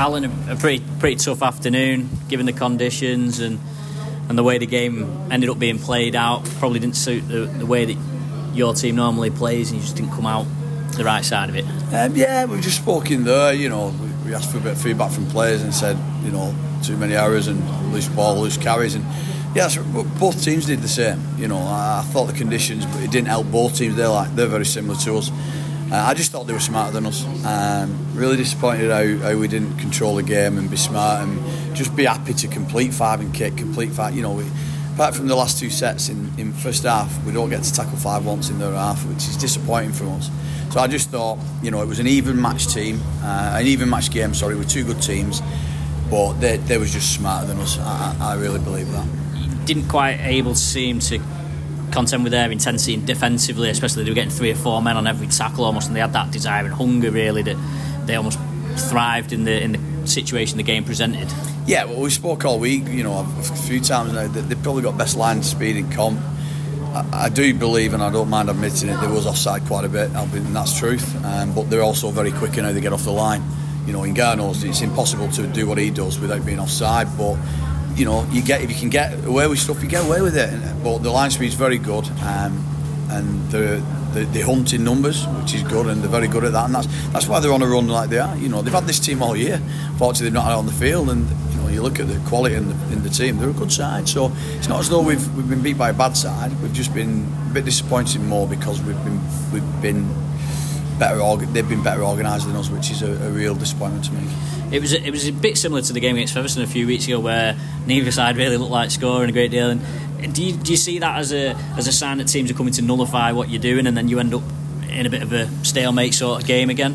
Alan, a pretty tough afternoon given the conditions and the way the game ended up being played out. Probably didn't suit the way that your team normally plays, and you just didn't come out the right side of it. Yeah, we've just spoken there. We asked for a bit of feedback from players and said, too many errors and loose ball, loose carries, and yes, both teams did the same. I thought the conditions, but it didn't help both teams. They're very similar to us. I just thought they were smarter than us. Really disappointed how we didn't control the game and be smart and just be happy to complete 5 and kick, complete 5. Apart from the last 2 sets in first half, we don't get to tackle 5 once in their half, which is disappointing from us. So I just thought, it was an even match team, an even match game, with 2 good teams, but they was just smarter than us. I really believe that. Didn't quite able to seem to contend with their intensity and defensively, especially they were getting 3 or 4 men on every tackle almost, and they had that desire and hunger really that they almost thrived in the situation the game presented. Yeah, well, we spoke all week, a few times now, that they've probably got best line speed in comp. I do believe, and I don't mind admitting it, there was offside quite a bit, and that's truth, but they're also very quick in how they get off the line. In Garno's, it's impossible to do what he does without being offside, but if you can get away with stuff, you get away with it. But the line speed's very good, and the hunting numbers, which is good, and they're very good at that, and that's why they're on a run like they are. They've had this team all year. Fortunately, they've not had it on the field, and you look at the quality in the team, they're a good side. So it's not as though we've been beat by a bad side. We've just been a bit disappointed more because we've been better. They've been better organised than us, which is a real disappointment to me. It was a bit similar to the game against Featherstone a few weeks ago, where neither side really looked like scoring a great deal. And do you see that as a sign that teams are coming to nullify what you're doing, and then you end up in a bit of a stalemate sort of game again?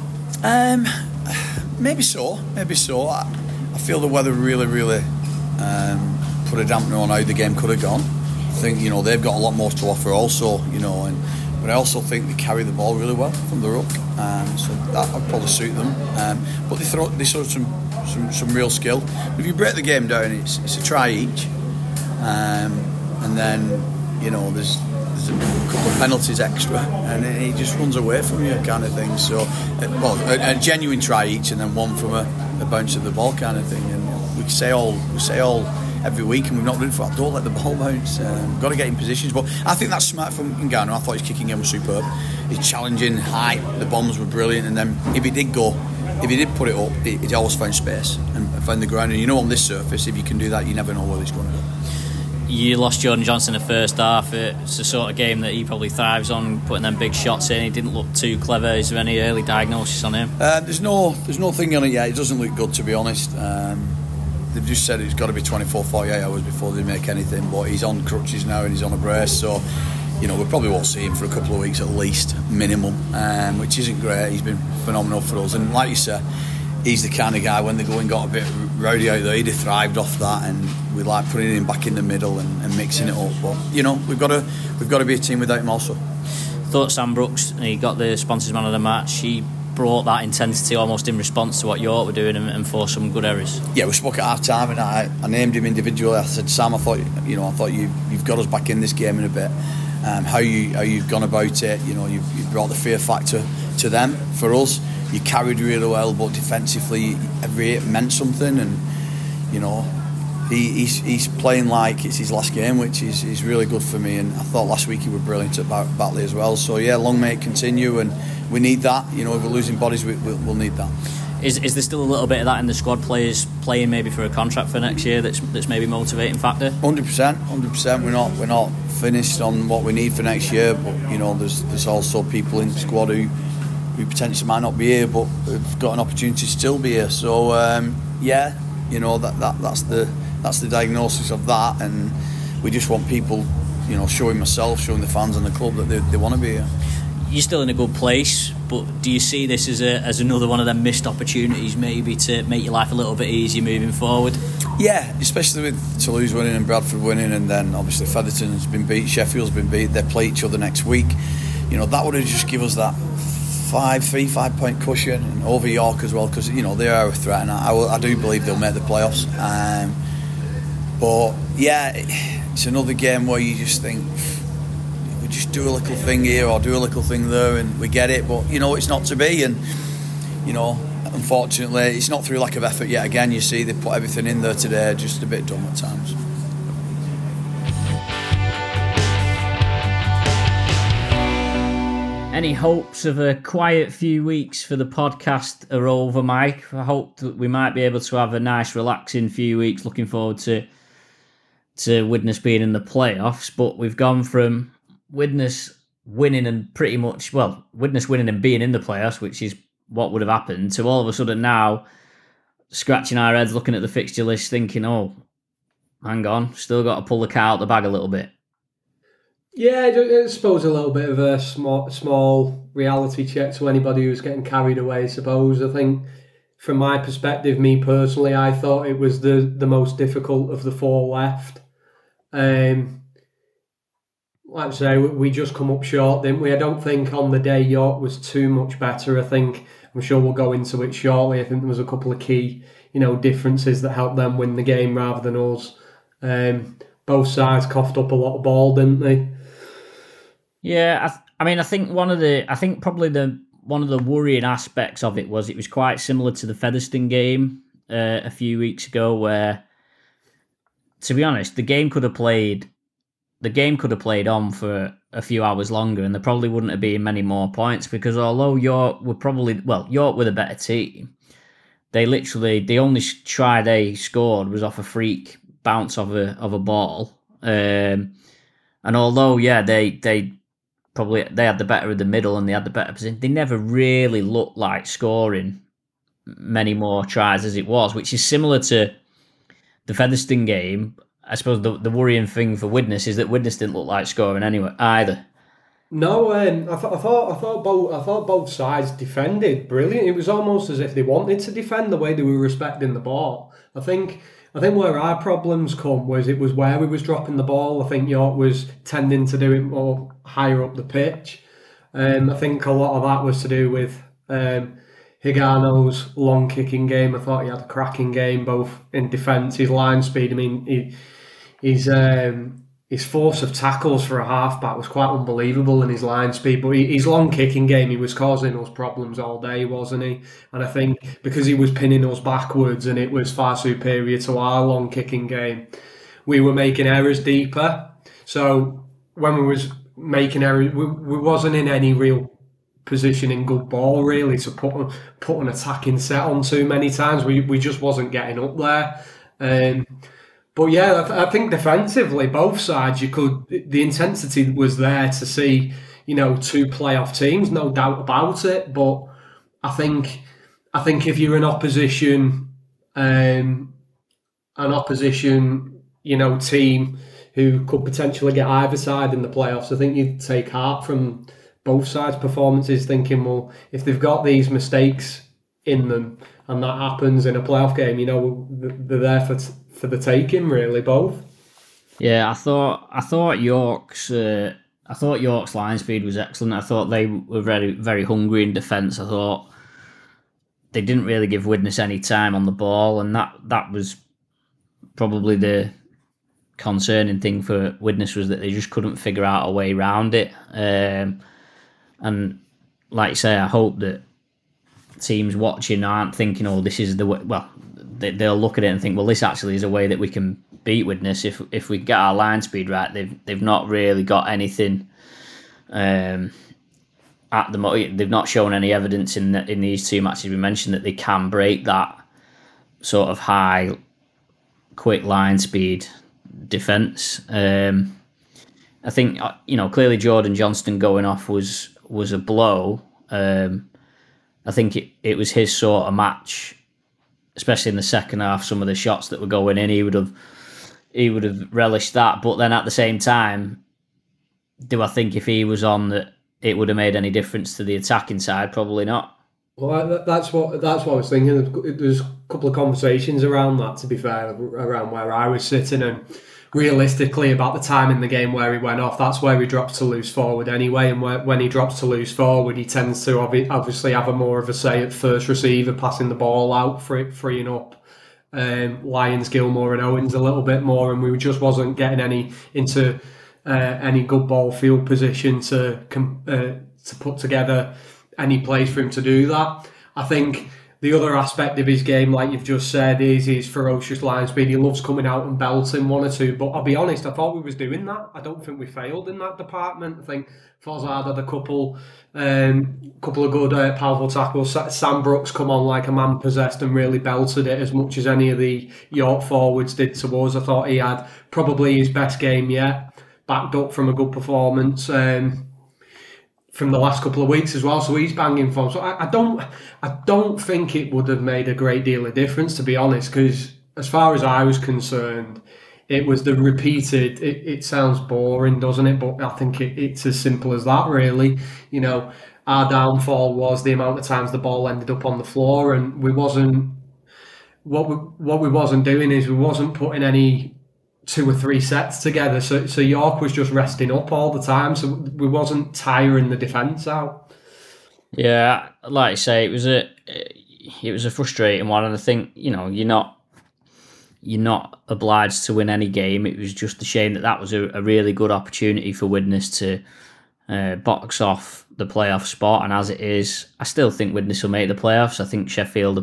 Maybe so. I feel the weather really put a dampener on how the game could have gone. I think they've got a lot more to offer also, but I also think they carry the ball really well from the ruck, so that would probably suit them. But they show some real skill. If you break the game down, it's a try each, and then there's a couple of penalties extra, and he just runs away from you, kind of thing. So, a genuine try each, and then one from a bounce of the ball, kind of thing. And we say all every week, and we've not done it for that. Don't let the ball bounce. Got to get in positions. But I think that's smart from Ngannou. I thought his kicking game was superb. He's challenging high. The bombs were brilliant, and then if he did put it up, he always found space and found the ground. And on this surface, if you can do that, you never know where he's going to go. You lost Jordan Johnson in the first half. It's the sort of game that he probably thrives on, putting them big shots in. He didn't look too clever. Is there any early diagnosis on him? There's no thing on it yet. It doesn't look good, to be honest. They've just said it's got to be 24, 48 hours before they make anything, but he's on crutches now and he's on a brace, so we probably won't see him for a couple of weeks at least, minimum, which isn't great. He's been phenomenal for us, and like you said, he's the kind of guy, when they go and got a bit rowdy out there, he'd have thrived off that, and we like putting him back in the middle and mixing it up. But we've got to be a team without him also. Thought Sam Brooks, he got the sponsors man of the match. He brought that intensity almost in response to what York were doing and forced some good errors. Yeah, we spoke at half time, and I named him individually. I said, Sam, I thought you've got us back in this game in a bit. How you've gone about it, you've brought the fear factor to them. For us, you carried really well, but defensively every hit meant something, and he's playing like it's his last game, which is really good for me. And I thought last week he was brilliant at Batley as well. So yeah, long may it continue, and we need that. If we're losing bodies, we'll need that. Is there still a little bit of that in the squad, players playing maybe for a contract for next year that's maybe a motivating factor? 100%. We're not finished on what we need for next year, but there's also people in the squad who potentially might not be here, but have got an opportunity to still be here. So that's the diagnosis of that, and we just want people, showing the fans and the club that they want to be here. You're still in a good place, but do you see this as another one of them missed opportunities maybe to make your life a little bit easier moving forward? Yeah, especially with Toulouse winning and Bradford winning, and then obviously Featherstone's been beat, Sheffield's been beat, they play each other next week. That would have just give us that 5 point cushion, and over York as well, because they are a threat, and I do believe they'll make the playoffs. But yeah, it's another game where you just think, we just do a little thing here or do a little thing there and we get it, but it's not to be. And unfortunately, it's not through lack of effort yet again. You see, they put everything in there today, just a bit dumb at times. Any hopes of a quiet few weeks for the podcast are over, Mike? I hope that we might be able to have a nice, relaxing few weeks. Looking forward to Widnes being in the playoffs. But we've gone from Widnes winning and Widnes winning and being in the playoffs, which is what would have happened, to all of a sudden now scratching our heads, looking at the fixture list, thinking, oh, hang on, still got to pull the cat out the bag a little bit. Yeah, I suppose a little bit of a small reality check to anybody who's getting carried away, I suppose. I think from my perspective, me personally, I thought it was the most difficult of the four left. Like I say, we just come up short, didn't we? I don't think on the day York was too much better. I'm sure we'll go into it shortly. I think there was a couple of key, differences that helped them win the game rather than us. Both sides coughed up a lot of ball, didn't they? Yeah, I think one of the worrying aspects of it was quite similar to the Featherstone game a few weeks ago, where, to be honest, the game could have played on for a few hours longer, and there probably wouldn't have been many more points, because although York were the better team, the only try they scored was off a freak bounce of a ball, and although they had the better of the middle and they had the better position, they never really looked like scoring many more tries as it was, which is similar to the Featherstone game. I suppose the worrying thing for Widnes is that Widnes didn't look like scoring anyway either. No, I thought both sides defended brilliant. It was almost as if they wanted to defend the way they were respecting the ball. I think where our problems come was it was where we was dropping the ball. I think York was tending to do it more higher up the pitch. I think a lot of that was to do with Higano's long kicking game. I thought he had a cracking game, both in defence, his line speed. I mean, his force of tackles for a halfback was quite unbelievable in his line speed, but his long kicking game, he was causing us problems all day, wasn't he? And I think because he was pinning us backwards and it was far superior to our long kicking game, we were making errors deeper. So when we was making errors, we wasn't in any real position in good ball really to put an attacking set on too many times. We just wasn't getting up there. But yeah, I think defensively, both sides, the intensity was there to see, two playoff teams, no doubt about it. But I think if you're an opposition, team who could potentially get either side in the playoffs, I think you'd take heart from both sides' performances, thinking, well, if they've got these mistakes in them and that happens in a playoff game, they're there for the taking, really, both. Yeah, I thought York's line speed was excellent. I thought they were very, very hungry in defence. I thought they didn't really give Widnes any time on the ball, and that was probably the concerning thing for Widnes, was that they just couldn't figure out a way around it. And like you say, I hope that teams watching aren't thinking, oh, this is the way. Well, they'll look at it and think, well, this actually is a way that we can beat Widnes if we get our line speed right. They've not really got anything at the moment. They've not shown any evidence in these two matches we mentioned that they can break that sort of high, quick line speed defence. I think clearly Jordan Johnston going off was a blow. I think it was his sort of match, especially in the second half. Some of the shots that were going in, he would have relished that. But then at the same time, do I think if he was on that it would have made any difference to the attacking side? Probably not. Well, that's what I was thinking. There's a couple of conversations around that, to be fair, around where I was sitting, and realistically about the time in the game where he went off, that's where he drops to loose forward anyway. And when he drops to loose forward, he tends to obviously have a more of a say at first receiver, passing the ball out, freeing up Lyons, Gilmore and Owens a little bit more, and we just wasn't getting any into any good ball field position to put together any place for him to do that. I think the other aspect of his game, like you've just said, is his ferocious line speed. He loves coming out and belting one or two. But I'll be honest, I thought we was doing that. I don't think we failed in that department. I think Fozzard had a couple of good powerful tackles. Sam Brooks come on like a man possessed and really belted it as much as any of the York forwards did to us. I thought he had probably his best game yet, backed up from a good performance from the last couple of weeks as well. So he's banging form. So I don't think it would have made a great deal of difference, to be honest, because as far as I was concerned, it was the repeated. It sounds boring, doesn't it? But I think it's as simple as that, really. You know, our downfall was the amount of times the ball ended up on the floor, and we wasn't. What we wasn't doing is we wasn't putting any 2 or 3 sets together. So York was just resting up all the time. So we wasn't tiring the defence out. Yeah, like I say, it was a frustrating one, and I think you're not obliged to win any game. It was just a shame that was a really good opportunity for Widnes to box off the playoff spot. And as it is, I still think Widnes will make the playoffs. I think Sheffield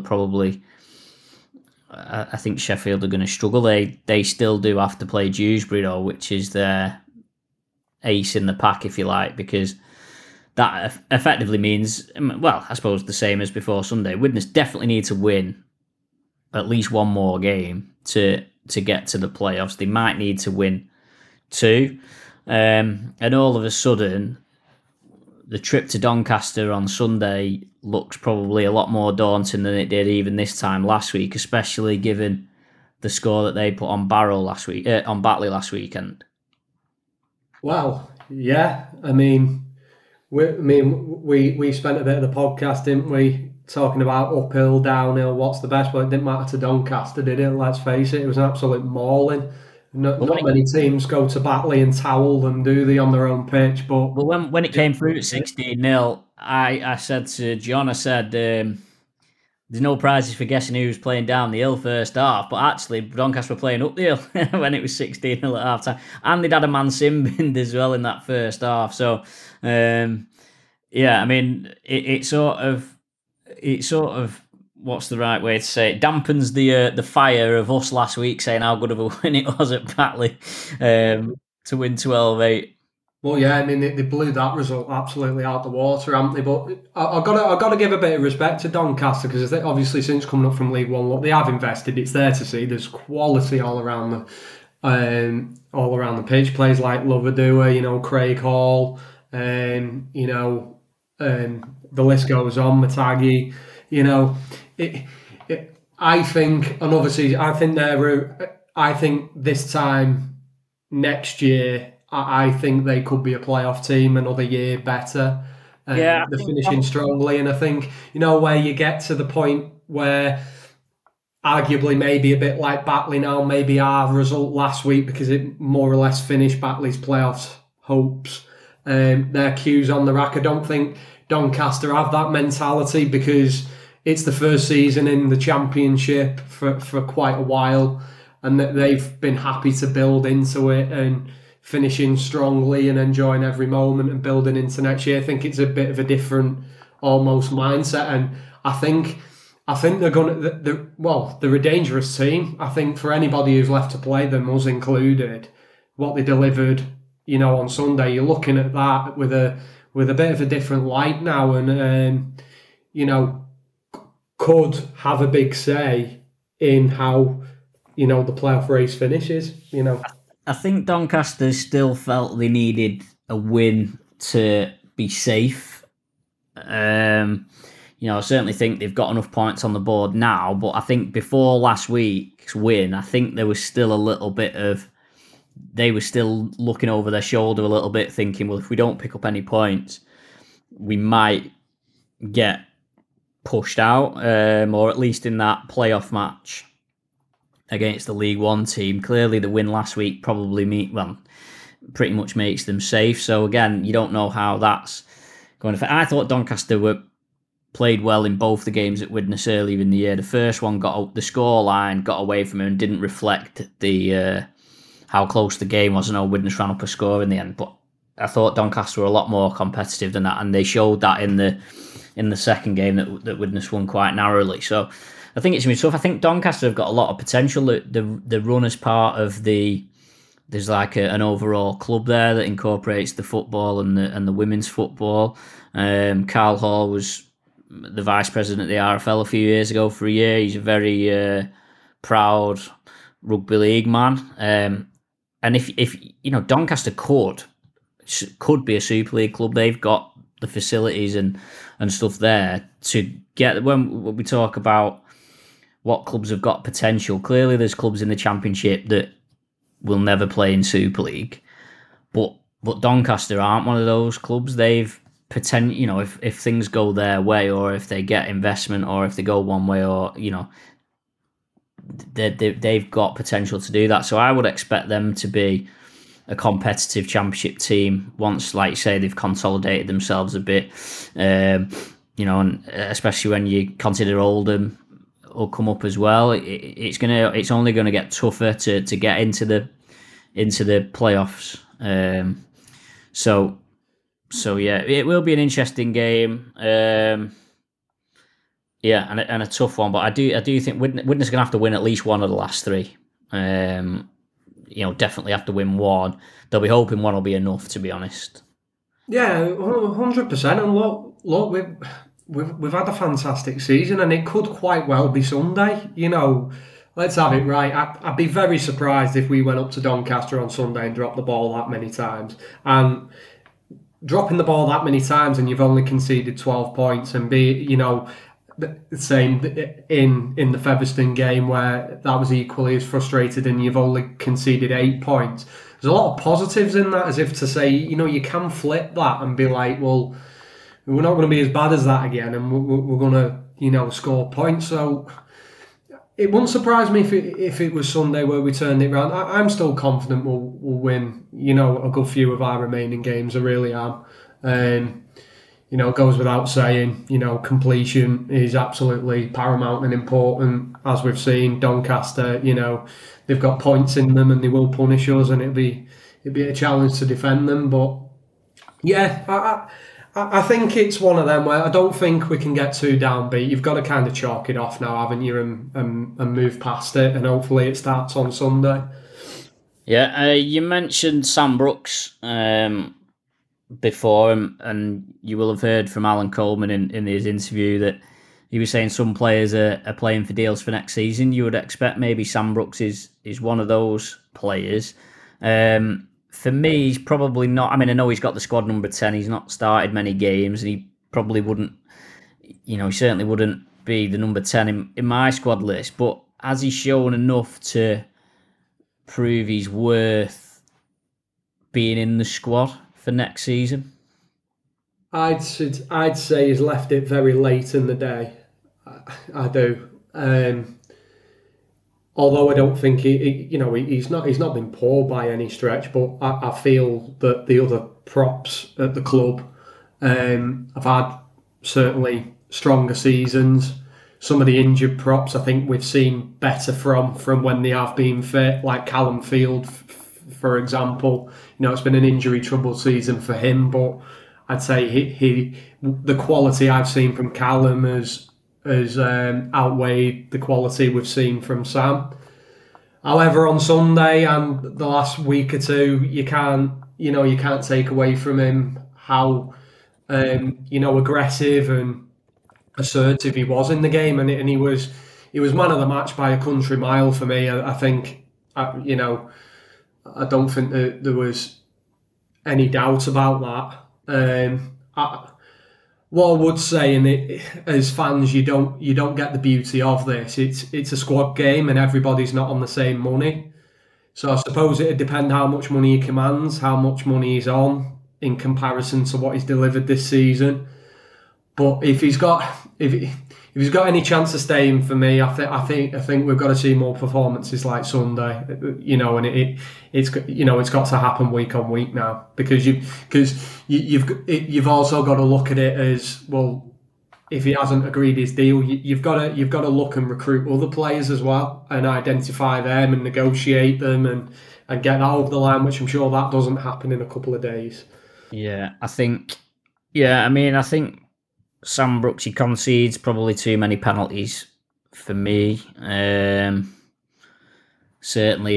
are going to struggle. They still do have to play Dewsbury, though, which is their ace in the pack, if you like, because that effectively means, well, I suppose the same as before Sunday. Widnes definitely need to win at least one more game to get to the playoffs. They might need to win 2. And all of a sudden, the trip to Doncaster on Sunday looks probably a lot more daunting than it did even this time last week, especially given the score that they put on Batley last weekend. Well, yeah. I mean, we spent a bit of the podcast, didn't we, talking about uphill, downhill, what's the best? Well, it didn't matter to Doncaster, did it? Let's face it, it was an absolute mauling. Not many teams go to Batley and towel them, do they, on their own pitch? But when it came through at 16-0, I said to John, there's no prizes for guessing who was playing down the hill first half, but actually Doncaster were playing up the hill when it was 16-0 at half time, and they'd had a man sin-binned as well in that first half. So yeah, I mean, it sort of what's the right way to say it, dampens the fire of us last week saying how good of a win it was at Batley to win 12-8. Well, yeah, I mean, they blew that result absolutely out the water, haven't they? But I've got to give a bit of respect to Doncaster, because obviously since coming up from League One, look, they have invested. It's there to see. There's quality all around the pitch. Players like Loverdua, Craig Hall, the list goes on. Matagi, I think, and obviously, I think this time next year, I think they could be a playoff team another year better. They're finishing strongly, and I think, where you get to the point where arguably maybe a bit like Batley now, maybe our result last week, because it more or less finished Batley's playoffs hopes, their cues on the rack. I don't think Doncaster have that mentality, because it's the first season in the Championship for quite a while, and that they've been happy to build into it and finishing strongly and enjoying every moment and building into next year. I think it's a bit of a different almost mindset, and I think they're a dangerous team. I think for anybody who's left to play them, us included, what they delivered, on Sunday, you're looking at that with a bit of a different light now, and could have a big say in how the playoff race finishes. I think Doncaster still felt they needed a win to be safe. I certainly think they've got enough points on the board now, but I think before last week's win, I think there was still a little bit of, they were still looking over their shoulder a little bit, thinking, well, if we don't pick up any points, we might get pushed out, or at least in that playoff match against the League One team. Clearly the win last week probably pretty much makes them safe. So again, you don't know how that's going to fit. I thought Doncaster played well in both the games at Widnes earlier in the year. The first one got the scoreline got away from him and didn't reflect the how close the game was. I know Widnes ran up a score in the end, but I thought Doncaster were a lot more competitive than that, and they showed that in the in the second game that Widnes won quite narrowly. So I think it's going to be tough. I think Doncaster have got a lot of potential. The run as part of there's like an overall club there that incorporates the football and the women's football. Carl Hall was the vice president of the RFL a few years ago for a year. He's a very proud rugby league man. And if Doncaster could be a Super League club. They've got the facilities and stuff there to get. When we talk about what clubs have got potential, clearly there's clubs in the Championship that will never play in Super League, but Doncaster aren't one of those clubs. They've if things go their way, or if they get investment, or if they go one way, or they've got potential to do that. So I would expect them to be a competitive Championship team once, like you say, they've consolidated themselves a bit. And especially when you consider Oldham will come up as well, it's only going to get tougher to get into the playoffs. So yeah, it will be an interesting game. And a tough one, but I do think Widnes are going to have to win at least one of the last three. Definitely have to win one. They'll be hoping one will be enough, to be honest. Yeah, 100%. And look, we've had a fantastic season, and it could quite well be Sunday. Let's have it right. I'd be very surprised if we went up to Doncaster on Sunday and dropped the ball that many times. And dropping the ball that many times, and you've only conceded 12 points, and the same in the Featherstone game where that was equally as frustrated and you've only conceded 8 points. There's a lot of positives in that, as if to say, you can flip that and be like, well, we're not going to be as bad as that again, and we're going to, score points. So it wouldn't surprise me if it was Sunday where we turned it around. I'm still confident we'll win, a good few of our remaining games. I really am. It goes without saying, completion is absolutely paramount and important. As we've seen, Doncaster, they've got points in them and they will punish us, and it'd be a challenge to defend them. But yeah, I think it's one of them where I don't think we can get too downbeat. You've got to kind of chalk it off now, haven't you, and move past it, and hopefully it starts on Sunday. Yeah, you mentioned Sam Brooks before, and you will have heard from Alan Coleman in his interview that he was saying some players are playing for deals for next season. You would expect maybe Sam Brooks is one of those players. For me, he's probably not. I mean, I know he's got the squad number 10. He's not started many games, and he probably wouldn't, he certainly wouldn't be the number 10 in my squad list. But has he shown enough to prove he's worth being in the squad for next season? I'd say he's left it very late in the day. I do. Although I don't think he's not been poor by any stretch, but I feel that the other props at the club have had certainly stronger seasons. Some of the injured props I think we've seen better from when they have been fit, like Callum Field, for example. It's been an injury troubled season for him, but I'd say the quality I've seen from Callum has outweighed the quality we've seen from Sam. However, on Sunday and the last week or two, you can't take away from him how aggressive and assertive he was in the game, and he was man of the match by a country mile for me. I think I don't think that there was any doubt about that. What I would say, and as fans, you don't get the beauty of this. It's a squad game, and everybody's not on the same money. So I suppose it'd depend how much money he commands, how much money he's on in comparison to what he's delivered this season. But if he's got any chance of staying for me, I think we've got to see more performances like Sunday. And it's got to happen week on week now, because you've also got to look at it as, well, if he hasn't agreed his deal, you've got to look and recruit other players as well, and identify them and negotiate them and get that over the line, which I'm sure that doesn't happen in a couple of days. I think Sam Brooks, he concedes probably too many penalties for me. Certainly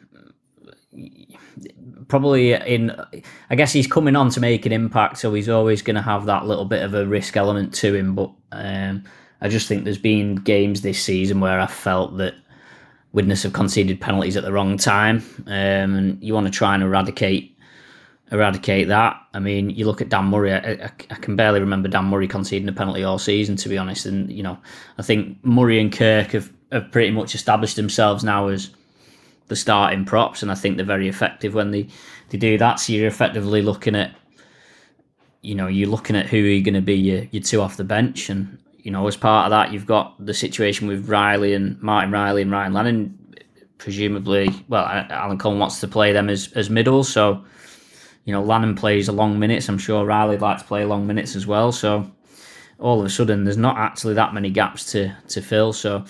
I guess he's coming on to make an impact, so he's always going to have that little bit of a risk element to him. But I just think there's been games this season where I felt that Widnes have conceded penalties at the wrong time, and you want to try and eradicate that. I mean, you look at Dan Murray. I can barely remember Dan Murray conceding a penalty all season, to be honest. And I think Murray and Kirk have pretty much established themselves now as the starting props, and I think they're very effective when they do that. So you're effectively looking at, you're looking at who are going to be your two off the bench, and as part of that, you've got the situation with Martin Riley and Ryan Lannon. Presumably, Alan Cullen wants to play them as middle, so Lannon plays a long minutes. I'm sure Riley'd like to play long minutes as well. So all of a sudden, there's not actually that many gaps to fill. So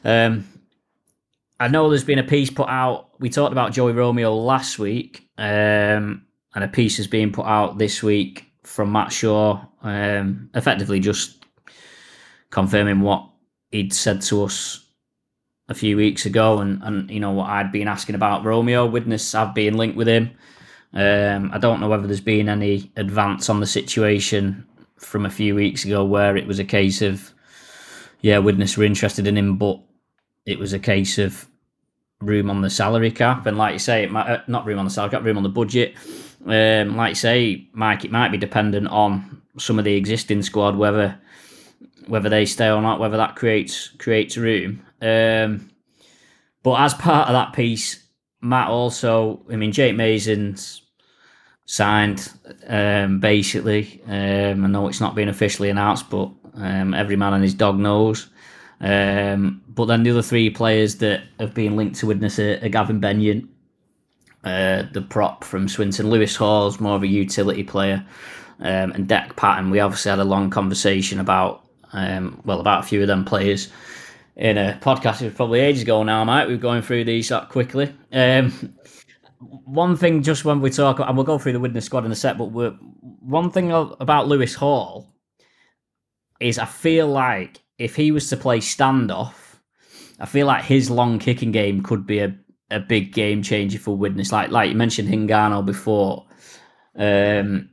I know there's been a piece put out. We talked about Joey Romeo last week, and a piece is being put out this week from Matt Shaw, effectively just confirming what he'd said to us a few weeks ago, and what I'd been asking about Romeo. Widnes have been linked with him. I don't know whether there's been any advance on the situation from a few weeks ago where it was a case of, Widnes were interested in him, but it was a case of room on the salary cap. And like you say, not room on the salary cap, room on the budget. Like you say, Mike, it might be dependent on some of the existing squad, whether they stay or not, whether that creates room. But as part of that piece, Matt also, Jake Mason's signed, basically. I know it's not been officially announced, but every man and his dog knows. But then the other three players that have been linked to Widnes are Gavin Benyon, the prop from Swinton. Lewis Hall's more of a utility player, and Dec Patton. We obviously had a long conversation about a few of them players in a podcast. It was probably ages ago now, mate. We're going through these quickly. One thing, just when we talk, and we'll go through the Widnes squad in a sec, but one thing about Lewis Hall is I feel like if he was to play standoff, I feel like his long kicking game could be a big game changer for Widnes. Like you mentioned Hingano before. I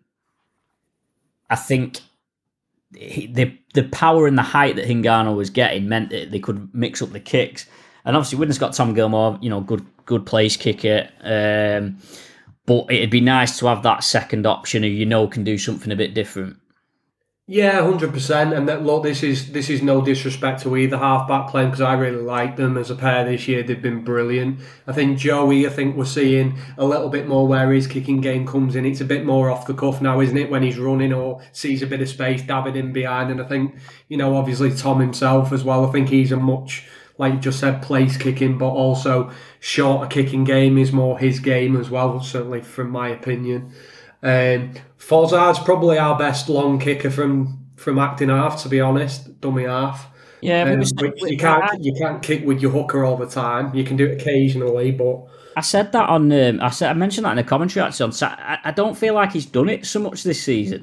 think the power and the height that Hingano was getting meant that they could mix up the kicks. And obviously Widnes got Tom Gilmore, good place kicker. But it'd be nice to have that second option who can do something a bit different. Yeah, 100%. And look, this is no disrespect to either halfback playing, because I really like them as a pair this year. They've been brilliant. I think Joey, we're seeing a little bit more where his kicking game comes in. It's a bit more off the cuff now, isn't it? When he's running or sees a bit of space, dabbing in behind. And I think, obviously Tom himself as well. I think he's a much, like you just said, place kicking, but also shorter kicking game is more his game as well, certainly from my opinion. Fozzard's probably our best long kicker from acting half, to be honest, dummy half. Yeah, you can't kick with your hooker all the time. You can do it occasionally, but I said that on. I mentioned that in the commentary actually. I don't feel like he's done it so much this season.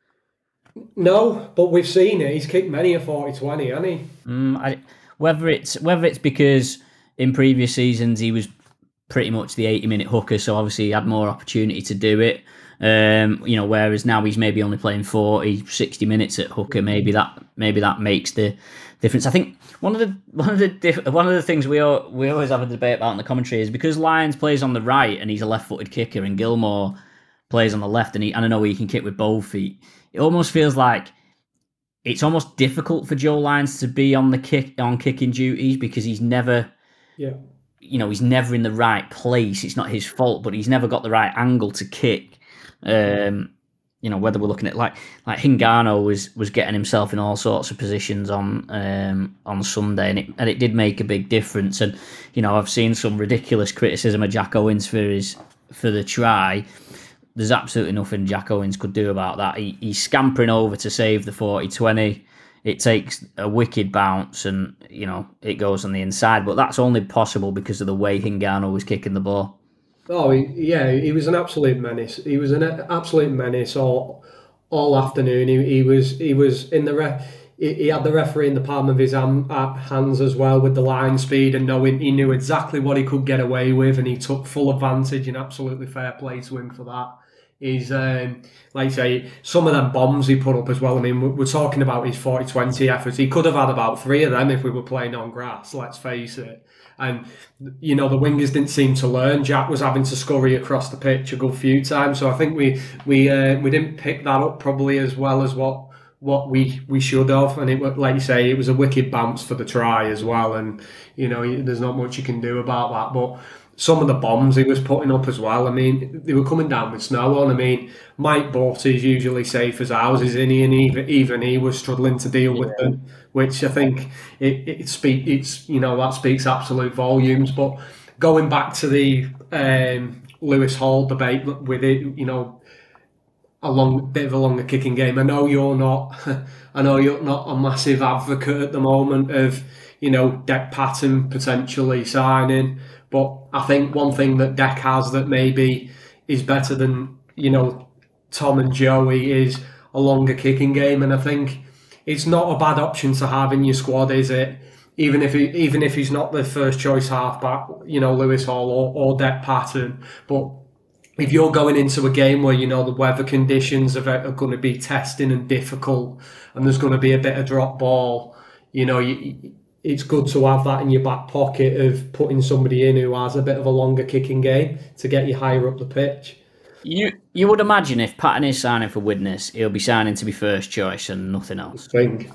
No, but we've seen it. He's kicked many a 40-20, hasn't he? Whether it's because in previous seasons he was pretty much the 80-minute hooker, so obviously he had more opportunity to do it. Whereas now he's maybe only playing 40, 60 minutes at hooker. Maybe that makes the difference. I think one of the things we always have a debate about in the commentary is because Lyons plays on the right and he's a left-footed kicker, and Gilmore plays on the left, and I don't know, he can kick with both feet. It almost feels like it's almost difficult for Joe Lyons to be on kicking duties because he's never. Yeah. He's never in the right place. It's not his fault, but he's never got the right angle to kick. Whether we're looking at like Hingano was getting himself in all sorts of positions on Sunday, and it did make a big difference. And I've seen some ridiculous criticism of Jack Owens for the try. There's absolutely nothing Jack Owens could do about that. He's scampering over to save the 40-20. It takes a wicked bounce, and it goes on the inside. But that's only possible because of the way Hingano was kicking the ball. Oh, he was an absolute menace. He was an absolute menace all all afternoon. He was in the he had the referee in the palm of his hands as well with the line speed, and knowing he knew exactly what he could get away with, and he took full advantage, and absolutely fair play to him for that. He's, like I say, some of them bombs he put up as well. I mean, we're talking about his 40-20 efforts. He could have had about 3 of them if we were playing on grass, let's face it. And, the wingers didn't seem to learn. Jack was having to scurry across the pitch a good few times. So I think we didn't pick that up probably as well as what we should have. And it, like you say, it was a wicked bounce for the try as well. And, there's not much you can do about that. But some of the bombs he was putting up as well. I mean, they were coming down with snow on. I mean, Mike Butt is usually safe as houses, and even he was struggling to deal with them, which I think that speaks absolute volumes. But going back to the Lewis Hall debate with it, a longer kicking game. I know you're not a massive advocate at the moment of Dec Patton potentially signing. But I think one thing that Dec has that maybe is better than, Tom and Joey is a longer kicking game. And I think it's not a bad option to have in your squad, is it? Even if he's not the first choice halfback, Lewis Hall or Dec Patton. But if you're going into a game where, the weather conditions are going to be testing and difficult, and there's going to be a bit of drop ball, it's good to have that in your back pocket of putting somebody in who has a bit of a longer kicking game to get you higher up the pitch. You would imagine if Patton is signing for Widnes, he'll be signing to be first choice and nothing else. I think.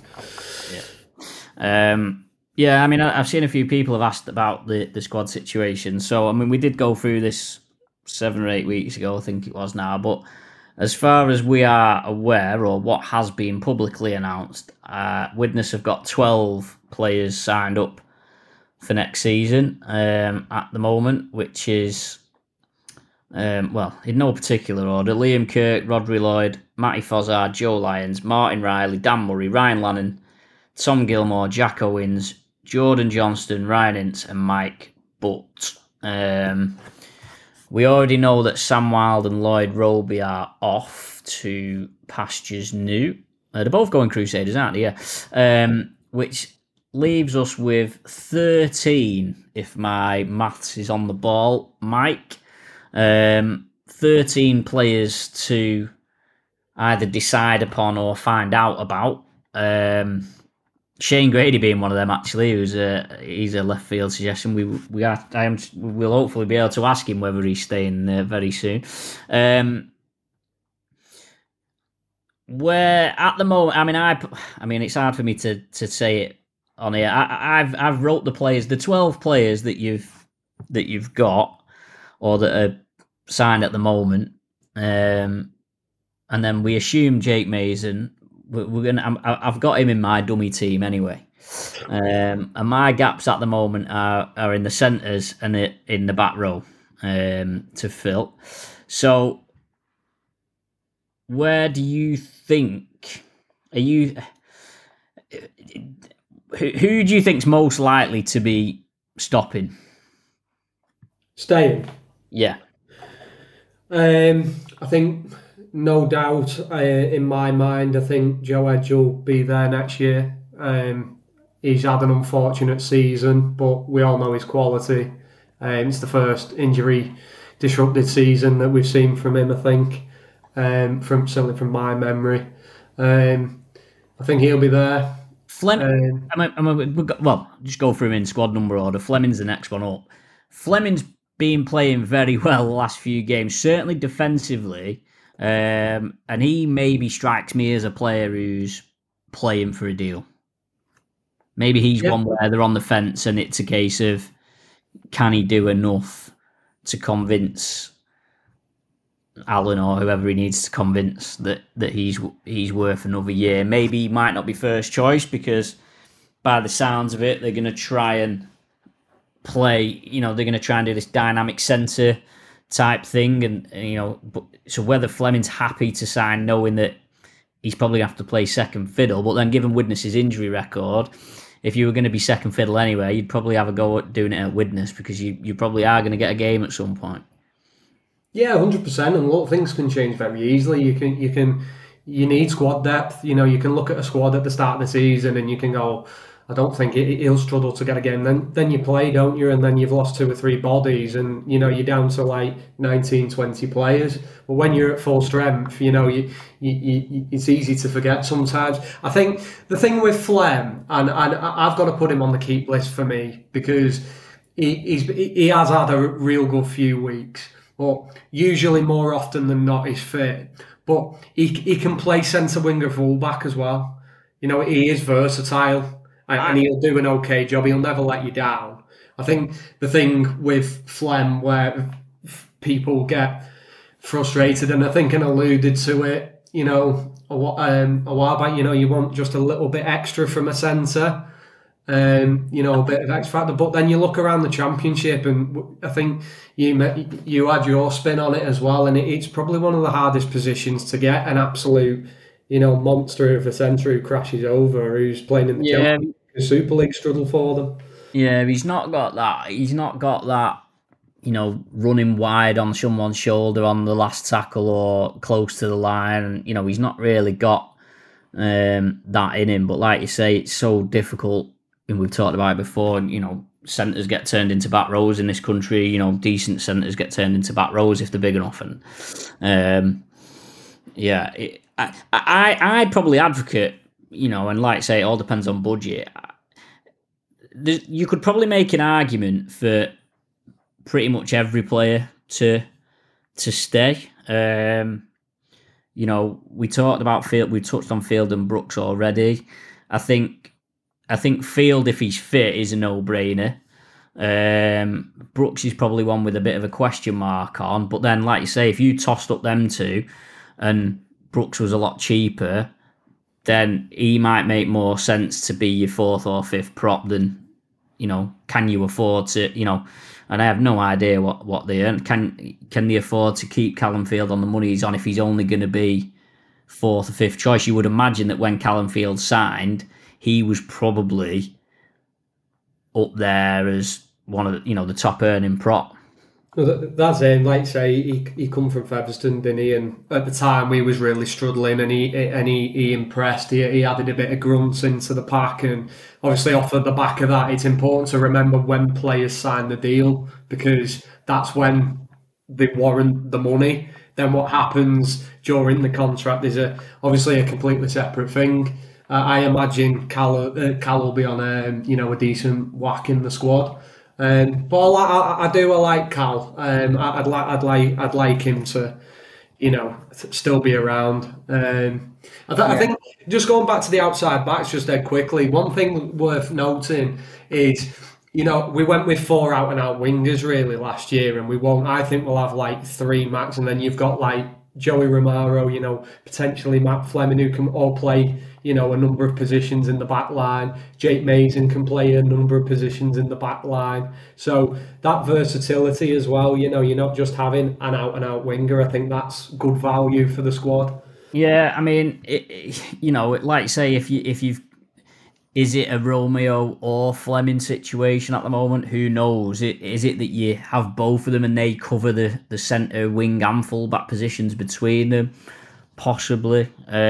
Yeah. I mean, I've seen a few people have asked about the squad situation. So, I mean, we did go through this 7 or 8 weeks ago, I think it was now. But as far as we are aware, or what has been publicly announced, Widnes have got 12 players signed up for next season at the moment, which is, in no particular order: Liam Kirk, Rodri Lloyd, Matty Fozzard, Joe Lyons, Martin Riley, Dan Murray, Ryan Lannon, Tom Gilmore, Jack Owens, Jordan Johnston, Ryan Ince, and Mike Butt. We already know that Sam Wilde and Lloyd Roby are off to pastures new. They're both going Crusaders, aren't they? Yeah. Which leaves us with 13, if my maths is on the ball, Mike. 13 players to either decide upon or find out about. Shane Grady being one of them, actually, he's a left field suggestion. We'll hopefully be able to ask him whether he's staying very soon. Where at the moment, I mean, it's hard for me to say it on here. I've wrote the players, the 12 players that you've got or that are signed at the moment, and then we assume Jake Mason. I've got him in my dummy team anyway, and my gaps at the moment are in the centres and in the back row to fill. So, where do you think who do you think's most likely to be stopping? Staying? Yeah. I think, no doubt, in my mind, I think Joe Edge will be there next year. He's had an unfortunate season, but we all know his quality. It's the first injury-disrupted season that we've seen from him, I think, certainly from my memory. I think he'll be there. Fleming, just go through him in squad number order. Fleming's the next one up. Fleming's been playing very well the last few games, certainly defensively. And he maybe strikes me as a player who's playing for a deal. Maybe he's one where they're on the fence and it's a case of, can he do enough to convince Alan or whoever he needs to convince that he's worth another year. Maybe he might not be first choice because by the sounds of it, they're going to try and play, they're going to try and do this dynamic centre type thing, and so whether Fleming's happy to sign knowing that he's probably going to have to play second fiddle, but then given Widnes' injury record, if you were going to be second fiddle anyway, you'd probably have a go at doing it at Widnes because you probably are going to get a game at some point. Yeah, 100%, and a lot of things can change very easily. You can you need squad depth. You know, you can look at a squad at the start of the season and you can go, I don't think he'll struggle to get a game. Then you play, don't you? And then you've lost 2 or 3 bodies, and you know you're down to like 19, 20 players. But when you're at full strength, you know it's easy to forget sometimes. I think the thing with Flem, and I've got to put him on the keep list for me because he has had a real good few weeks, but usually more often than not he's fit. But he can play centre winger fullback as well. You know, he is versatile. And he'll do an okay job. He'll never let you down. I think the thing with Flem where people get frustrated, and I think I alluded to it, you know, a while back, you know, you want just a little bit extra from a centre, you know, a bit of X factor. But then you look around the Championship, and I think you had your spin on it as well, and it's probably one of the hardest positions to get an absolute, you know, monster of a centre who crashes over, who's playing in the Super League struggle for them. Yeah, he's not got that. He's not got that, you know, running wide on someone's shoulder on the last tackle or close to the line. You know, he's not really got that in him. But like you say, it's so difficult, and we've talked about it before, you know, centres get turned into back rows in this country. You know, decent centres get turned into back rows if they're big enough. And I'd probably advocate, you know, and like I say, it all depends on budget. You could probably make an argument for pretty much every player to stay. You know, we talked about Field. We touched on Field and Brooks already. I think Field, if he's fit, is a no-brainer. Brooks is probably one with a bit of a question mark on. But then, like you say, if you tossed up them two, and Brooks was a lot cheaper, then he might make more sense to be your 4th or 5th prop than, you know, can you afford to, you know, and I have no idea what they earn. Can they afford to keep Callum Field on the money he's on if he's only going to be 4th or 5th choice? You would imagine that when Callum Field signed, he was probably up there as one of the, you know, the top earning prop. Well, that's it. Like you say, he come from Featherstone, didn't he? And at the time, he was really struggling, and he impressed. He added a bit of grunts into the pack, and obviously off of the back of that, it's important to remember when players sign the deal, because that's when they warrant the money. Then what happens during the contract is obviously a completely separate thing. I imagine Cal will be on a decent whack in the squad. But I like Cal. I'd like him to, you know, still be around. I think just going back to the outside backs just dead quickly. One thing worth noting is, you know, we went with 4 out and out wingers really last year, and we won't. I think we'll have like 3 max, and then you've got like Joey Romero, you know, potentially Matt Fleming, who can all play, you know, a number of positions in the back line. Jake Mason can play a number of positions in the back line. So that versatility as well, you know, you're not just having an out-and-out winger. I think that's good value for the squad. Yeah, I mean, you know, like say, if you've, is it a Romeo or Fleming situation at the moment? Who knows? Is it that you have both of them and they cover the centre, wing and full-back positions between them? Possibly.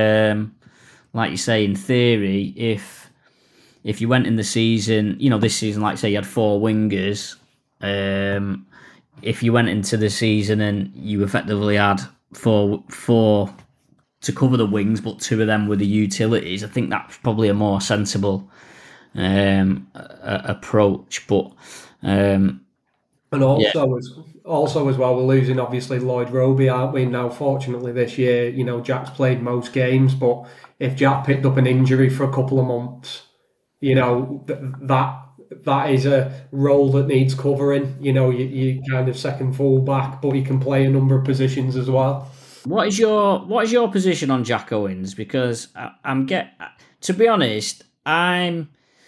Like you say, in theory, if you went in the season, you know, this season, like say, you had 4 wingers. If you went into the season and you effectively had four to cover the wings, but 2 of them were the utilities, I think that's probably a more sensible approach. But and also as well, we're losing obviously Lloyd Roby, aren't we? Now, fortunately, this year, you know, Jack's played most games, but if Jack picked up an injury for a couple of months, you know, that is a role that needs covering. You know, you kind of second full back, but he can play a number of positions as well. What is your position on Jack Owens? Because to be honest, I'm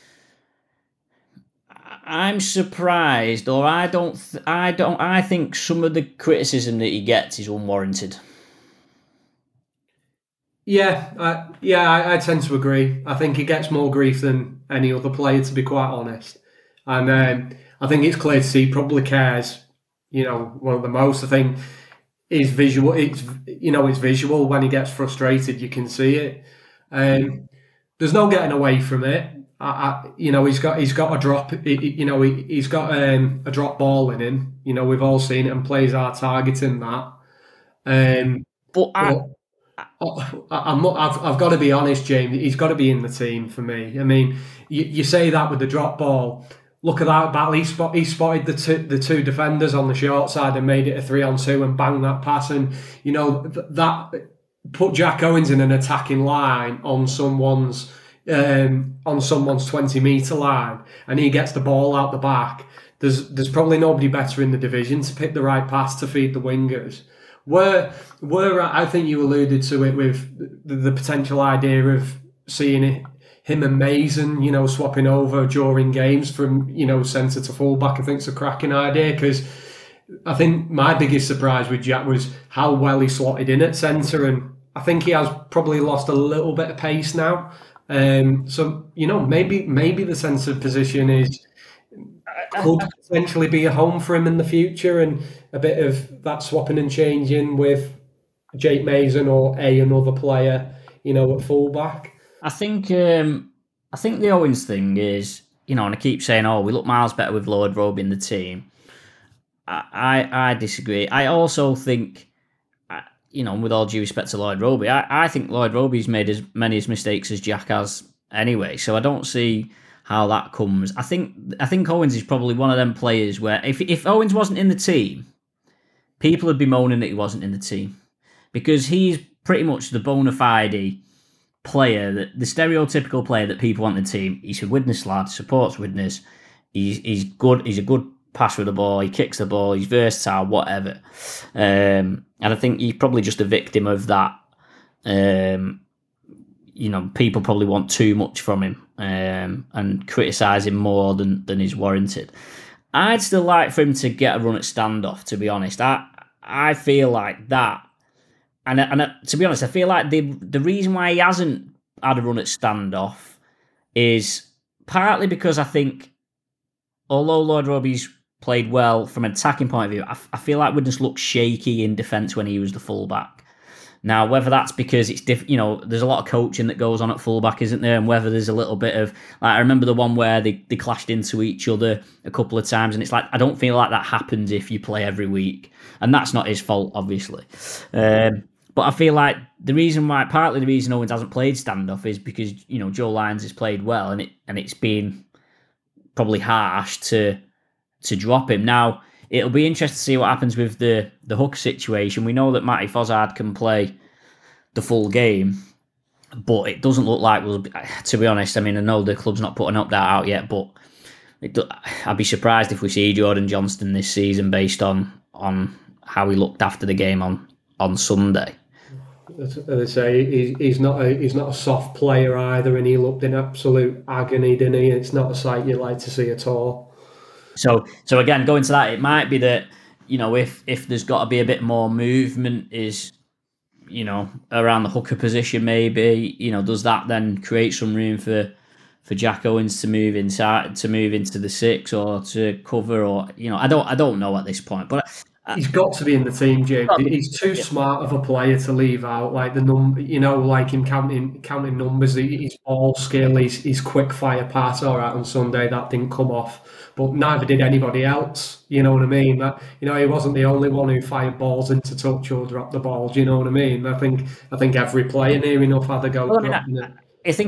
surprised, or I think some of the criticism that he gets is unwarranted. Yeah, I tend to agree. I think he gets more grief than any other player, to be quite honest. And I think it's clear to see he probably cares, you know, one of the most. I think is visual. It's visual. When he gets frustrated, you can see it. There's no getting away from it. He's got a drop. He's got a drop ball in him. We've all seen it, and players are targeting that. But I've got to be honest, James. He's got to be in the team for me. I mean, you say that with the drop ball. Look at that battle. He spotted the two defenders on the short side and made it a 3-on-2 and banged that pass. And that put Jack Owens in an attacking line on someone's 20-meter line, and he gets the ball out the back. There's probably nobody better in the division to pick the right pass to feed the wingers. Where I think you alluded to it with the potential idea of seeing him and Mason, swapping over during games from, centre to fullback. I think it's a cracking idea, because I think my biggest surprise with Jack was how well he slotted in at centre, and I think he has probably lost a little bit of pace now. So maybe the centre position could potentially be a home for him in the future, and a bit of that swapping and changing with Jake Mason or another player, at fullback. I think the Owens thing is, and I keep saying, we look miles better with Lloyd Roby in the team. I disagree. I also think, with all due respect to Lloyd Roby, I think Lloyd Roby's made as many mistakes as Jack has anyway. So I don't see how that comes. I think Owens is probably one of them players where if Owens wasn't in the team, people would be moaning that he wasn't in the team, because he's pretty much the bona fide player, the stereotypical player that people want in the team. He's a Widnes lad, supports Widnes. He's good. He's a good passer of the ball. He kicks the ball. He's versatile, whatever. And I think he's probably just a victim of that. People probably want too much from him and criticise him more than is warranted. I'd still like for him to get a run at standoff, to be honest. I feel like that. And to be honest, I feel like the reason why he hasn't had a run at standoff is partly because I think, although Lloyd Roby's played well from an attacking point of view, I feel like Widnes looked shaky in defence when he was the fullback. Now, whether that's because it's there's a lot of coaching that goes on at fullback, isn't there? And whether there's a little bit of, I remember the one where they clashed into each other a couple of times, and it's like, I don't feel like that happens if you play every week. And that's not his fault, obviously. But I feel like partly the reason Owens hasn't played standoff is because, Joe Lyons has played well, and it's been probably harsh to drop him. Now, it'll be interesting to see what happens with the hooker situation. We know that Matty Fossard can play the full game, but it doesn't look like to be honest. I mean, I know the club's not putting up that out yet, but I'd be surprised if we see Jordan Johnston this season based on how he looked after the game on Sunday. As I say, he's not a soft player either, and he looked in absolute agony, didn't he? It's not a sight you'd like to see at all. So again, going to that, it might be that, if there's got to be a bit more movement around the hooker position, maybe, does that then create some room for Jack Owens to move inside, to move into the six, or to cover, or I don't know at this point, but he's got to be in the team, James. He's too smart of a player to leave out. Like the like him counting numbers. His ball skill, his quick fire pass. All right, on Sunday that didn't come off, but neither did anybody else. You know what I mean? That he wasn't the only one who fired balls into touch or dropped the balls. You know what I mean? I think every player near enough had a go. Well, I think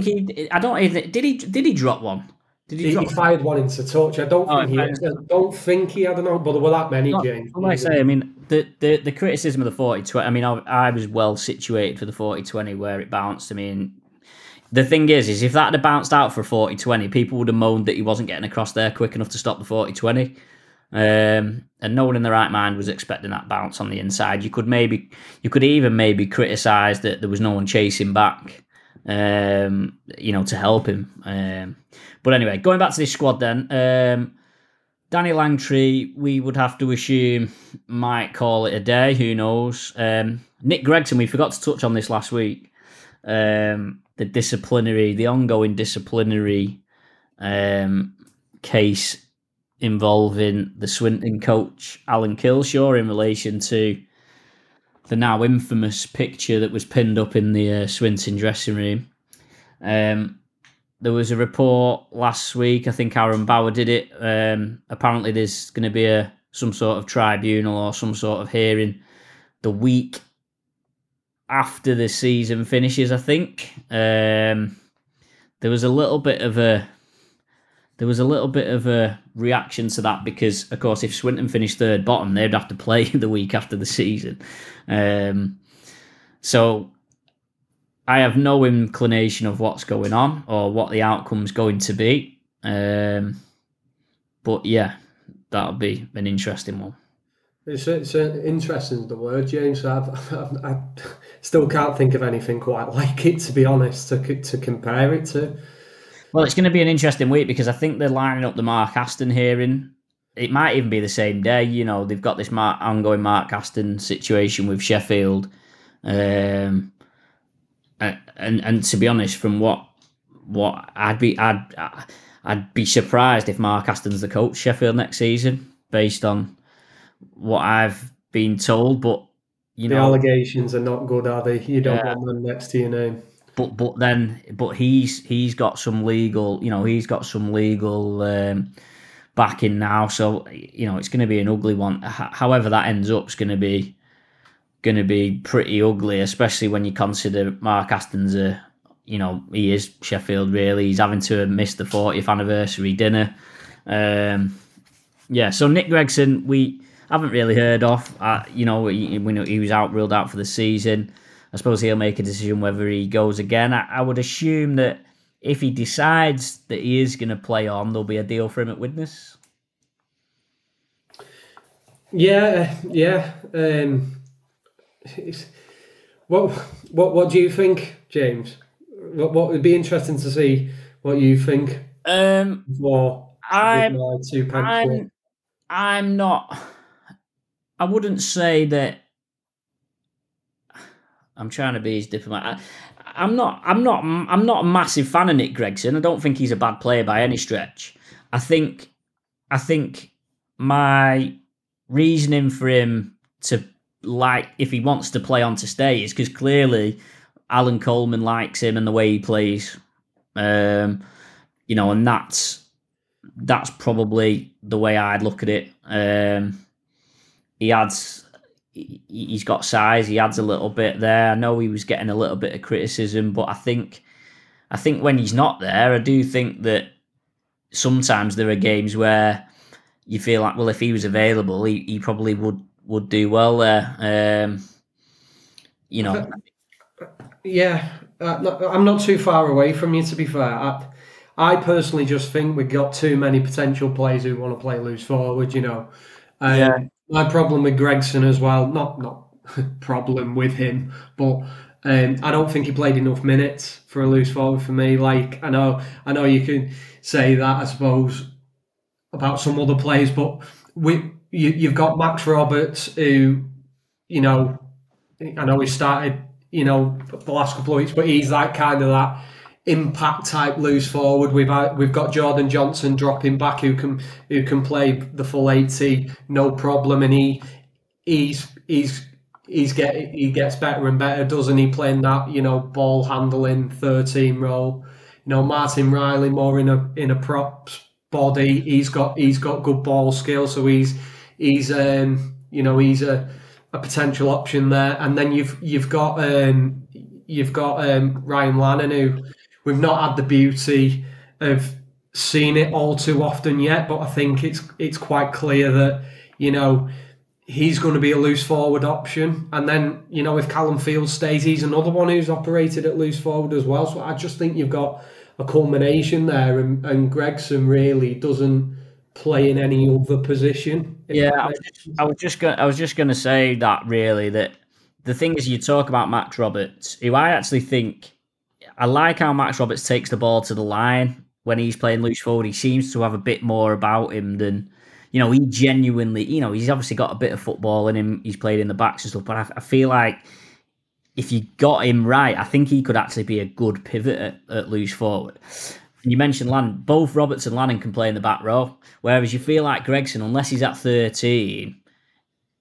did he drop one? He fired one into touch. I don't think he had enough, but there were that many, James. Like I say, I mean, the criticism of the 40-20, I mean, I was well situated for the 40-20 where it bounced. I mean, the thing is if that had bounced out for a 40-20, people would have moaned that he wasn't getting across there quick enough to stop the 40-20. And no one in the right mind was expecting that bounce on the inside. You could even maybe criticise that there was no one chasing back, to help him. But anyway, going back to this squad then, Danny Langtry, we would have to assume, might call it a day. Who knows? Nick Gregson, we forgot to touch on this last week. The ongoing disciplinary case involving the Swinton coach, Alan Kilshaw, in relation to now infamous picture that was pinned up in the Swinton dressing room. There was a report last week, I think Aaron Bauer did it. Apparently there's going to be some sort of tribunal or some sort of hearing the week after the season finishes, I think. There was a little bit of a reaction to that because, of course, if Swinton finished third bottom, they'd have to play the week after the season. So I have no inclination of what's going on or what the outcome's going to be. But yeah, that'll be an interesting one. It's interesting is the word, James. I still can't think of anything quite like it, to be honest, to compare it to. Well, it's going to be an interesting week because I think they're lining up the Mark Aston hearing. It might even be the same day. You know, they've got this ongoing Mark Aston situation with Sheffield. And to be honest, from what I'd be surprised if Mark Aston's the coach Sheffield next season, based on what I've been told. But you know, the allegations are not good, are they? You don't want them next to your name. But he's got some legal, backing now. So you know, it's going to be an ugly one. However that ends up, it's going to be pretty ugly, especially when you consider Mark Aston's he is Sheffield, really. He's having to miss the 40th anniversary dinner. So Nick Gregson, we haven't really heard of. We know he was ruled out for the season. I suppose he'll make a decision whether he goes again. I would assume that if he decides that he is going to play on, there'll be a deal for him at Widnes. Yeah. What do you think, James? What would be interesting to see what you think? I'm not. I wouldn't say that. I'm trying to be as diplomat. I'm not a massive fan of Nick Gregson. I don't think he's a bad player by any stretch. I think my reasoning for him to if he wants to play on to stay is because clearly Alan Coleman likes him and the way he plays. And that's probably the way I'd look at it. He's got size. He adds a little bit there. I know he was getting a little bit of criticism, but I think when he's not there, I do think that sometimes there are games where you feel like, well, if he was available, he probably would do well there. Yeah, I'm not too far away from you, to be fair. I personally just think we've got too many potential players who want to play loose forward, My problem with Gregson as well, not problem with him, but I don't think he played enough minutes for a loose forward for me. Like, I know you can say that, I suppose, about some other players, but you've got Max Roberts, who, I know he started, the last couple of weeks, but he's that impact type loose forward. We've got Jordan Johnson dropping back who can play the full 80 no problem, and he gets better and better, doesn't he, playing that ball handling 13 role. Martin Riley more in a props body. He's got good ball skill, so he's a potential option there. And then you've got Ryan Lannon, who we've not had the beauty of seeing it all too often yet, but I think it's quite clear that he's going to be a loose forward option. And then if Callum Field stays, he's another one who's operated at loose forward as well. So I just think you've got a culmination there, and Gregson really doesn't play in any other position. Yeah, I was just going to say that really, that the thing is, you talk about Max Roberts, who I actually think, I like how Max Roberts takes the ball to the line when he's playing loose forward. He seems to have a bit more about him than, he genuinely, he's obviously got a bit of football in him. He's played in the backs and stuff, but I feel like if you got him right, I think he could actually be a good pivot at loose forward. And you mentioned Lannon. Both Roberts and Lannon can play in the back row, whereas you feel like Gregson, unless he's at 13,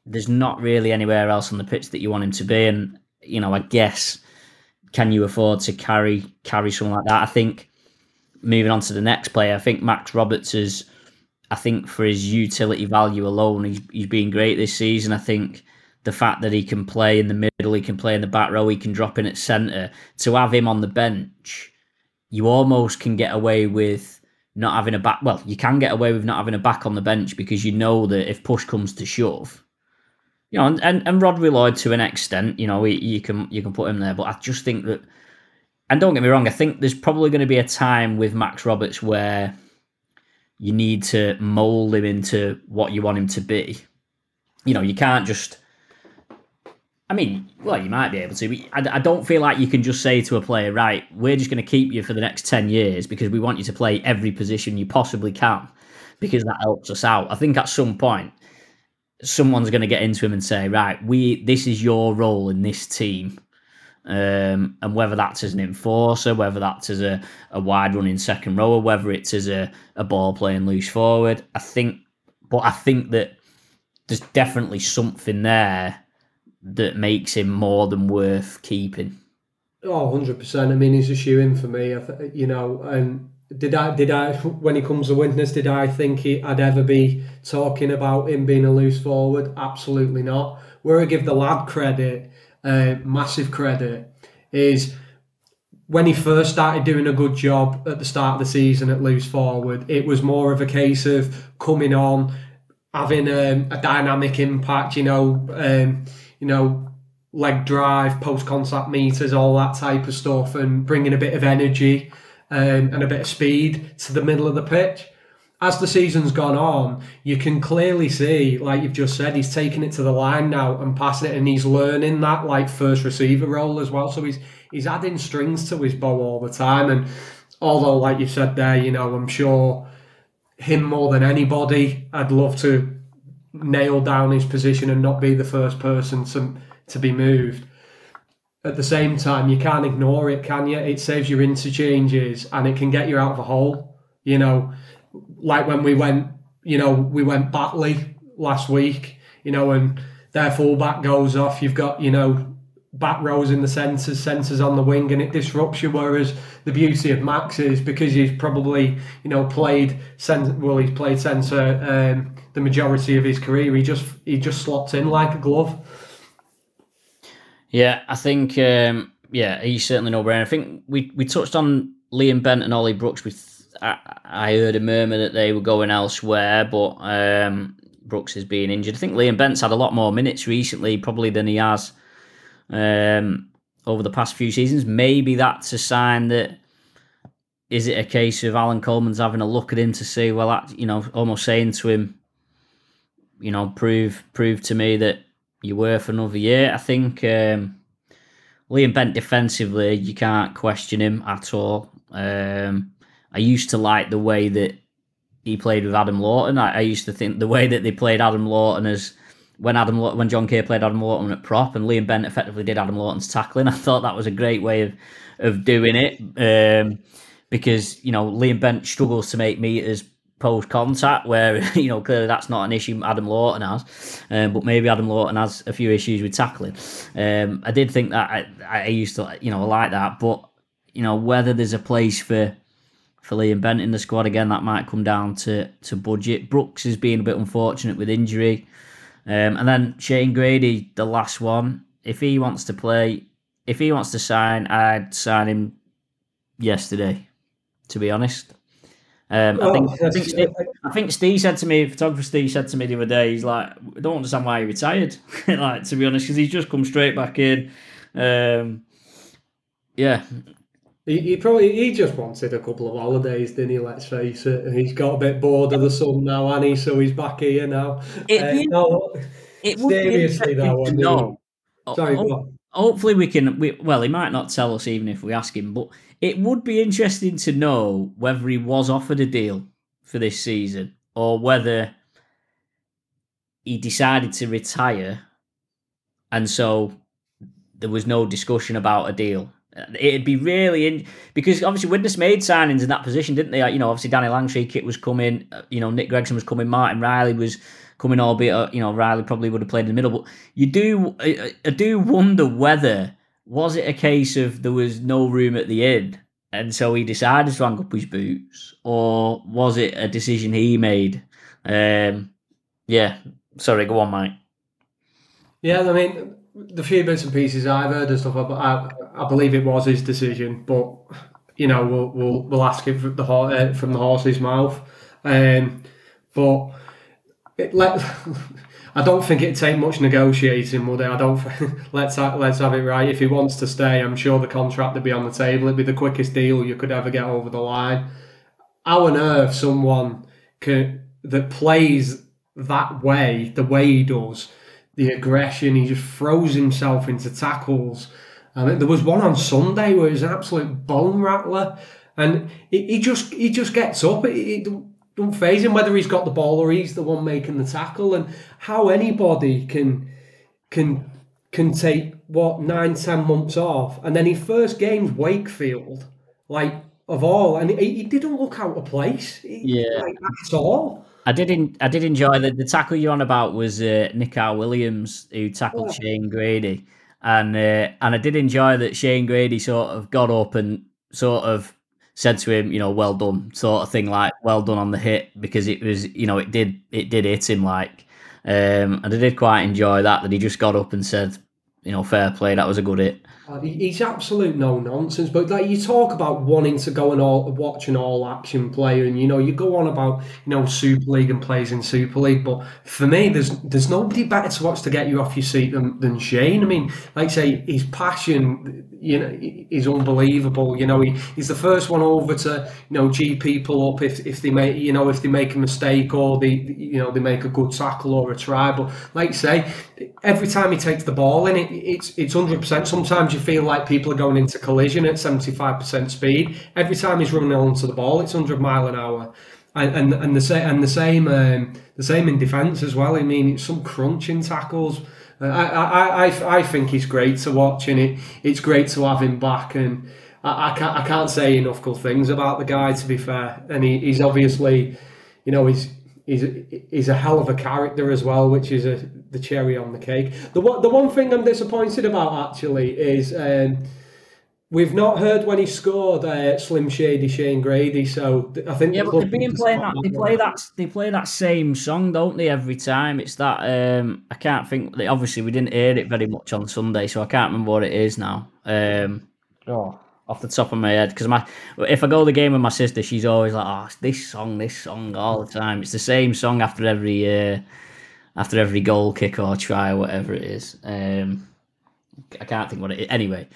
there's not really anywhere else on the pitch that you want him to be. And, I guess, can you afford to carry someone like that? I think, moving on to the next player, I think Max Roberts is, I think for his utility value alone, he's been great this season. I think the fact that he can play in the middle, he can play in the back row, he can drop in at centre, to have him on the bench, you almost can get away with not having a back. Well, you can get away with not having a back on the bench because you know that if push comes to shove, and Rodri Lloyd to an extent, you can put him there. But I just think that, and don't get me wrong, I think there's probably going to be a time with Max Roberts where you need to mould him into what you want him to be. You can't just. I mean, well, you might be able to, but I don't feel like you can just say to a player, right, we're just going to keep you for the next 10 years because we want you to play every position you possibly can because that helps us out. I think at some point, someone's going to get into him and say, right, this is your role in this team. And whether that's as an enforcer, whether that's as a wide running second rower, whether it's as a ball playing loose forward, I think that there's definitely something there that makes him more than worth keeping. Oh, 100%. I mean, he's a shoe-in for me. And did I when he comes to witness, did I think I'd ever be talking about him being a loose forward? Absolutely not. Where I give the lad credit, massive credit, is when he first started doing a good job at the start of the season at loose forward, it was more of a case of coming on, having a dynamic impact, leg drive, post-contact meters, all that type of stuff, and bringing a bit of energy and a bit of speed to the middle of the pitch. As the season's gone on, you can clearly see, like you've just said, he's taking it to the line now and passing it, and he's learning that like first receiver role as well. So he's adding strings to his bow all the time. And although, like you said there, I'm sure him more than anybody, I'd love to nail down his position and not be the first person to be moved. At the same time, you can't ignore it, can you? It saves your interchanges and it can get you out of a hole. Like when we went Batley last week, and their fullback goes off. You've got, back rows in the centres on the wing, and it disrupts you. Whereas the beauty of Max is because he's probably, played centre the majority of his career. He just slots in like a glove. Yeah, I think he's certainly no brainer. I think we touched on Liam Bent and Ollie Brooks. I heard a murmur that they were going elsewhere, but Brooks is being injured. I think Liam Bent's had a lot more minutes recently, probably than he has over the past few seasons. Maybe that's a sign that, is it a case of Alan Coleman's having a look at him to see, well, almost saying to him, prove to me that you're worth another year. I think Liam Bent defensively, you can't question him at all. I used to like the way that he played with Adam Lawton. I used to think the way that they played Adam Lawton as when John Kay played Adam Lawton at prop and Liam Bent effectively did Adam Lawton's tackling. I thought that was a great way of doing it because Liam Bent struggles to make meters post contact, where clearly that's not an issue Adam Lawton has, but maybe Adam Lawton has a few issues with tackling. I did think that I used to like that, but whether there's a place for Liam Bent in the squad again, that might come down to budget. Brooks is being a bit unfortunate with injury, and then Shane Grady, the last one. If he wants to play, if he wants to sign, I'd sign him yesterday. To be honest. I think Steve said to me, photographer Steve said to me the other day, he's like, I don't understand why he retired. Like, to be honest, because he's just come straight back in. Yeah. He just wanted a couple of holidays, didn't he? Let's face it. And he's got a bit bored of the sun now, hasn't he? So he's back here now. It would seriously though. No. Sorry, go on. Hopefully he might not tell us even if we ask him, but it would be interesting to know whether he was offered a deal for this season or whether he decided to retire and so there was no discussion about a deal. It'd be really because obviously Widnes made signings in that position, didn't they? Obviously Danny Langstreet, Kit was coming, Nick Gregson was coming, Martin Riley was coming, albeit Riley probably would have played in the middle. But I do wonder whether was it a case of there was no room at the inn, and so he decided to hang up his boots, or was it a decision he made? Yeah, sorry, go on, Mike. Yeah, I mean, the few bits and pieces I've heard and stuff, I believe it was his decision, but we'll ask it from the horse's mouth. But I don't think it'd take much negotiating, would it? I don't. Let's have it right. If he wants to stay, I'm sure the contract would be on the table. It'd be the quickest deal you could ever get over the line. How on earth someone that plays that way, the way he does, the aggression, he just throws himself into tackles. There was one on Sunday where it was an absolute bone rattler, and he just gets up. It don't faze him whether he's got the ball or he's the one making the tackle, and how anybody can take 9-10 months off, and then his first game's Wakefield, like of all, and he didn't look out of place, at all. I did enjoy the tackle you're on about was Nick R. Williams, who tackled Shane Grady, and I did enjoy that Shane Grady sort of got up and sort of said to him, well done, sort of thing, like well done on the hit, because it was, it did hit him, like, and I did quite enjoy that he just got up and said, fair play, that was a good hit. He's absolute no nonsense, but like you talk about wanting to go and watch an all action player, and you go on about Super League and plays in Super League, but for me, there's nobody better to watch to get you off your seat than Shane. I mean, like I say, his passion, is unbelievable. He's the first one over to G people up if they make if they make a mistake or they make a good tackle or a try. But like I say, every time he takes the ball in, it's 100%. Sometimes you feel like people are going into collision at 75% speed. Every time he's running onto the ball, it's 100 mile an hour, and the same in defence as well. I mean, it's some crunching tackles. I think he's great to watch, and it's great to have him back. And I can't say enough good things about the guy, to be fair. And he's obviously, he's a hell of a character as well, which is the cherry on the cake. The one thing I'm disappointed about actually is we've not heard when he scored Slim Shady Shane Grady. So I think but they've been playing that. They play that same song, don't they? Every time it's that. I can't think. Obviously, we didn't hear it very much on Sunday, so I can't remember what it is now. Off the top of my head, because if I go to the game with my sister, she's always like, "Oh, it's this song all the time." It's the same song after every goal kick or try or whatever it is. I can't think what it is. Anyway,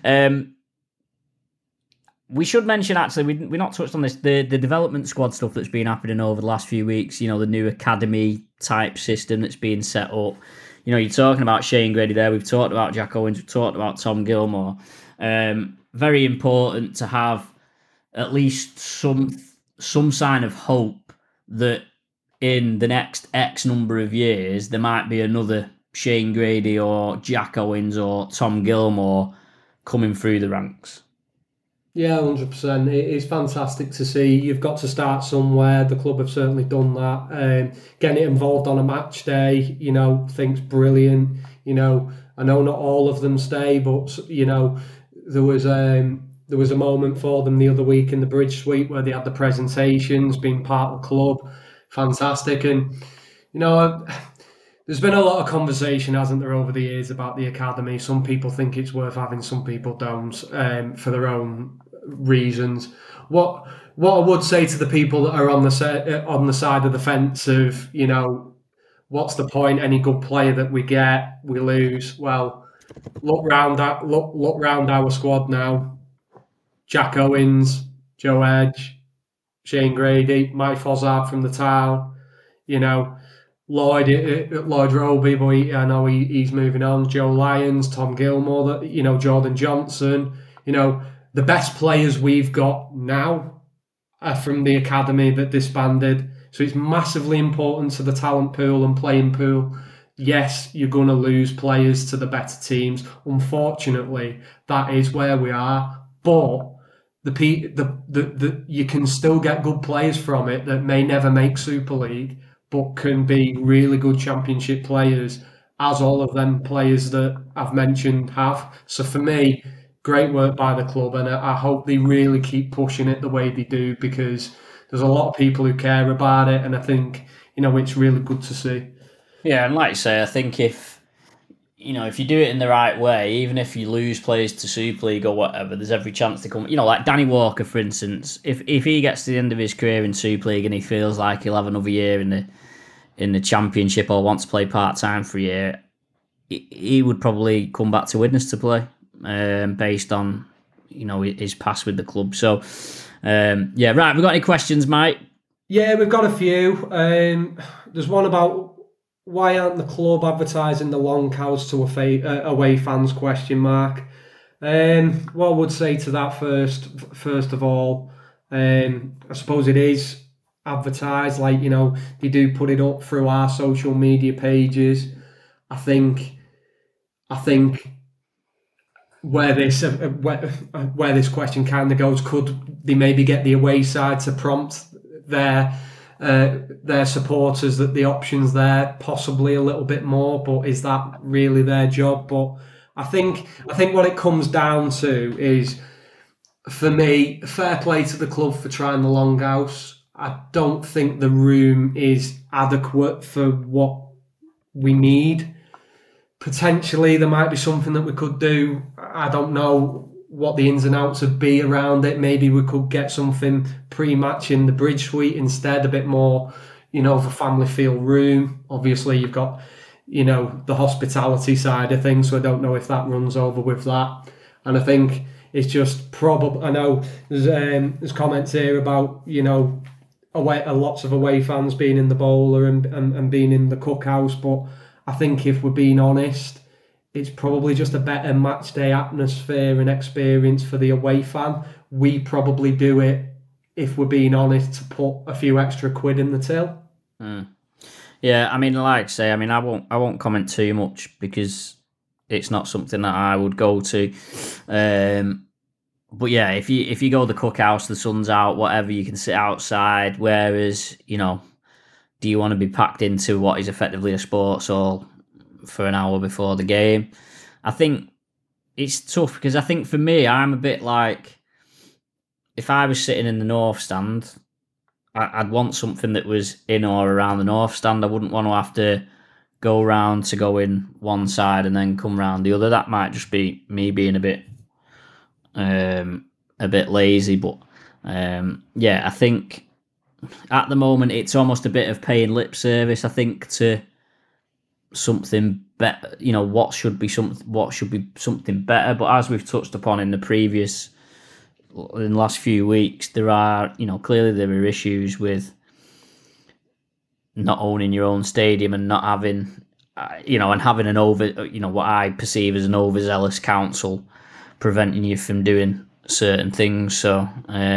we should mention actually we not touched on this the development squad stuff that's been happening over the last few weeks. The new academy type system that's being set up. You're talking about Shane Grady there. We've talked about Jack Owens. We've talked about Tom Gilmore. Very important to have at least some sign of hope that in the next X number of years there might be another Shane Grady or Jack Owens or Tom Gilmore coming through the ranks. Yeah, 100%. It is fantastic to see. You've got to start somewhere. The club have certainly done that. Getting it involved on a match day, think's brilliant. I know not all of them stay, but there was a moment for them the other week in the Bridge Suite where they had the presentations, being part of the club. Fantastic. And there's been a lot of conversation, hasn't there, over the years about the academy. Some people think it's worth having, some people don't, for their own reasons. What I would say to the people that are on the side of the fence of, what's the point? Any good player that we get, we lose. Well, look round our squad now. Jack Owens, Joe Edge, Shane Grady, Mike Fossard from the town. Lloyd Roby, but I know he's moving on. Joe Lyons, Tom Gilmore, Jordan Johnson. The best players we've got now are from the academy that disbanded. So it's massively important to the talent pool and playing pool. Yes, you're going to lose players to the better teams. Unfortunately, that is where we are. But you can still get good players from it that may never make Super League. but can be really good championship players, as all of them players that I've mentioned have. So for me, great work by the club, and I hope they really keep pushing it the way they do, because there's a lot of people who care about it, and I think, it's really good to see. Yeah, and like you say, I think if you do it in the right way, even if you lose players to Super League or whatever, there's every chance to come. Like Danny Walker, for instance, if he gets to the end of his career in Super League and he feels like he'll have another year in the Championship or wants to play part time for a year, he would probably come back to Widnes to play, based on his past with the club. So right, have we got any questions, Mike? Yeah, we've got a few. There's one about why aren't the club advertising the long cows to away fans? ? What I would say to that first of all, I suppose it is advertised, like, they do put it up through our social media pages. I think where this question kind of goes, could they maybe get the away side to prompt their supporters that the options there possibly a little bit more, but is that really their job? But I think what it comes down to is, for me, fair play to the club for trying the longhouse. I don't think the room is adequate for what we need. Potentially there might be something that we could do. I don't know what the ins and outs would be around it. Maybe we could get something pre-match in the Bridge Suite instead, a bit more, of a family feel room. Obviously you've got, the hospitality side of things, so I don't know if that runs over with that. And I think it's just probably, I know there's comments here about, lots of away fans being in the bowler and being in the cookhouse, but I think if we're being honest, it's probably just a better match day atmosphere and experience for the away fan. We probably do it, if we're being honest, to put a few extra quid in the till. Yeah, I mean, like I say, I won't comment too much because it's not something that I would go to. But yeah, if you go to the cookhouse, the sun's out, whatever, you can sit outside. Whereas, do you want to be packed into what is effectively a sports hall for an hour before the game? I think it's tough, because I think for me, I'm a bit like, if I was sitting in the north stand, I'd want something that was in or around the north stand. I wouldn't want to have to go round to go in one side and then come round the other. That might just be me being a bit lazy, but I think at the moment it's almost a bit of paying lip service, I think, to something better. What should be something better. But as we've touched upon in the last few weeks, there are, clearly there are issues with not owning your own stadium and not having, and having an what I perceive as an overzealous council preventing you from doing certain things. So,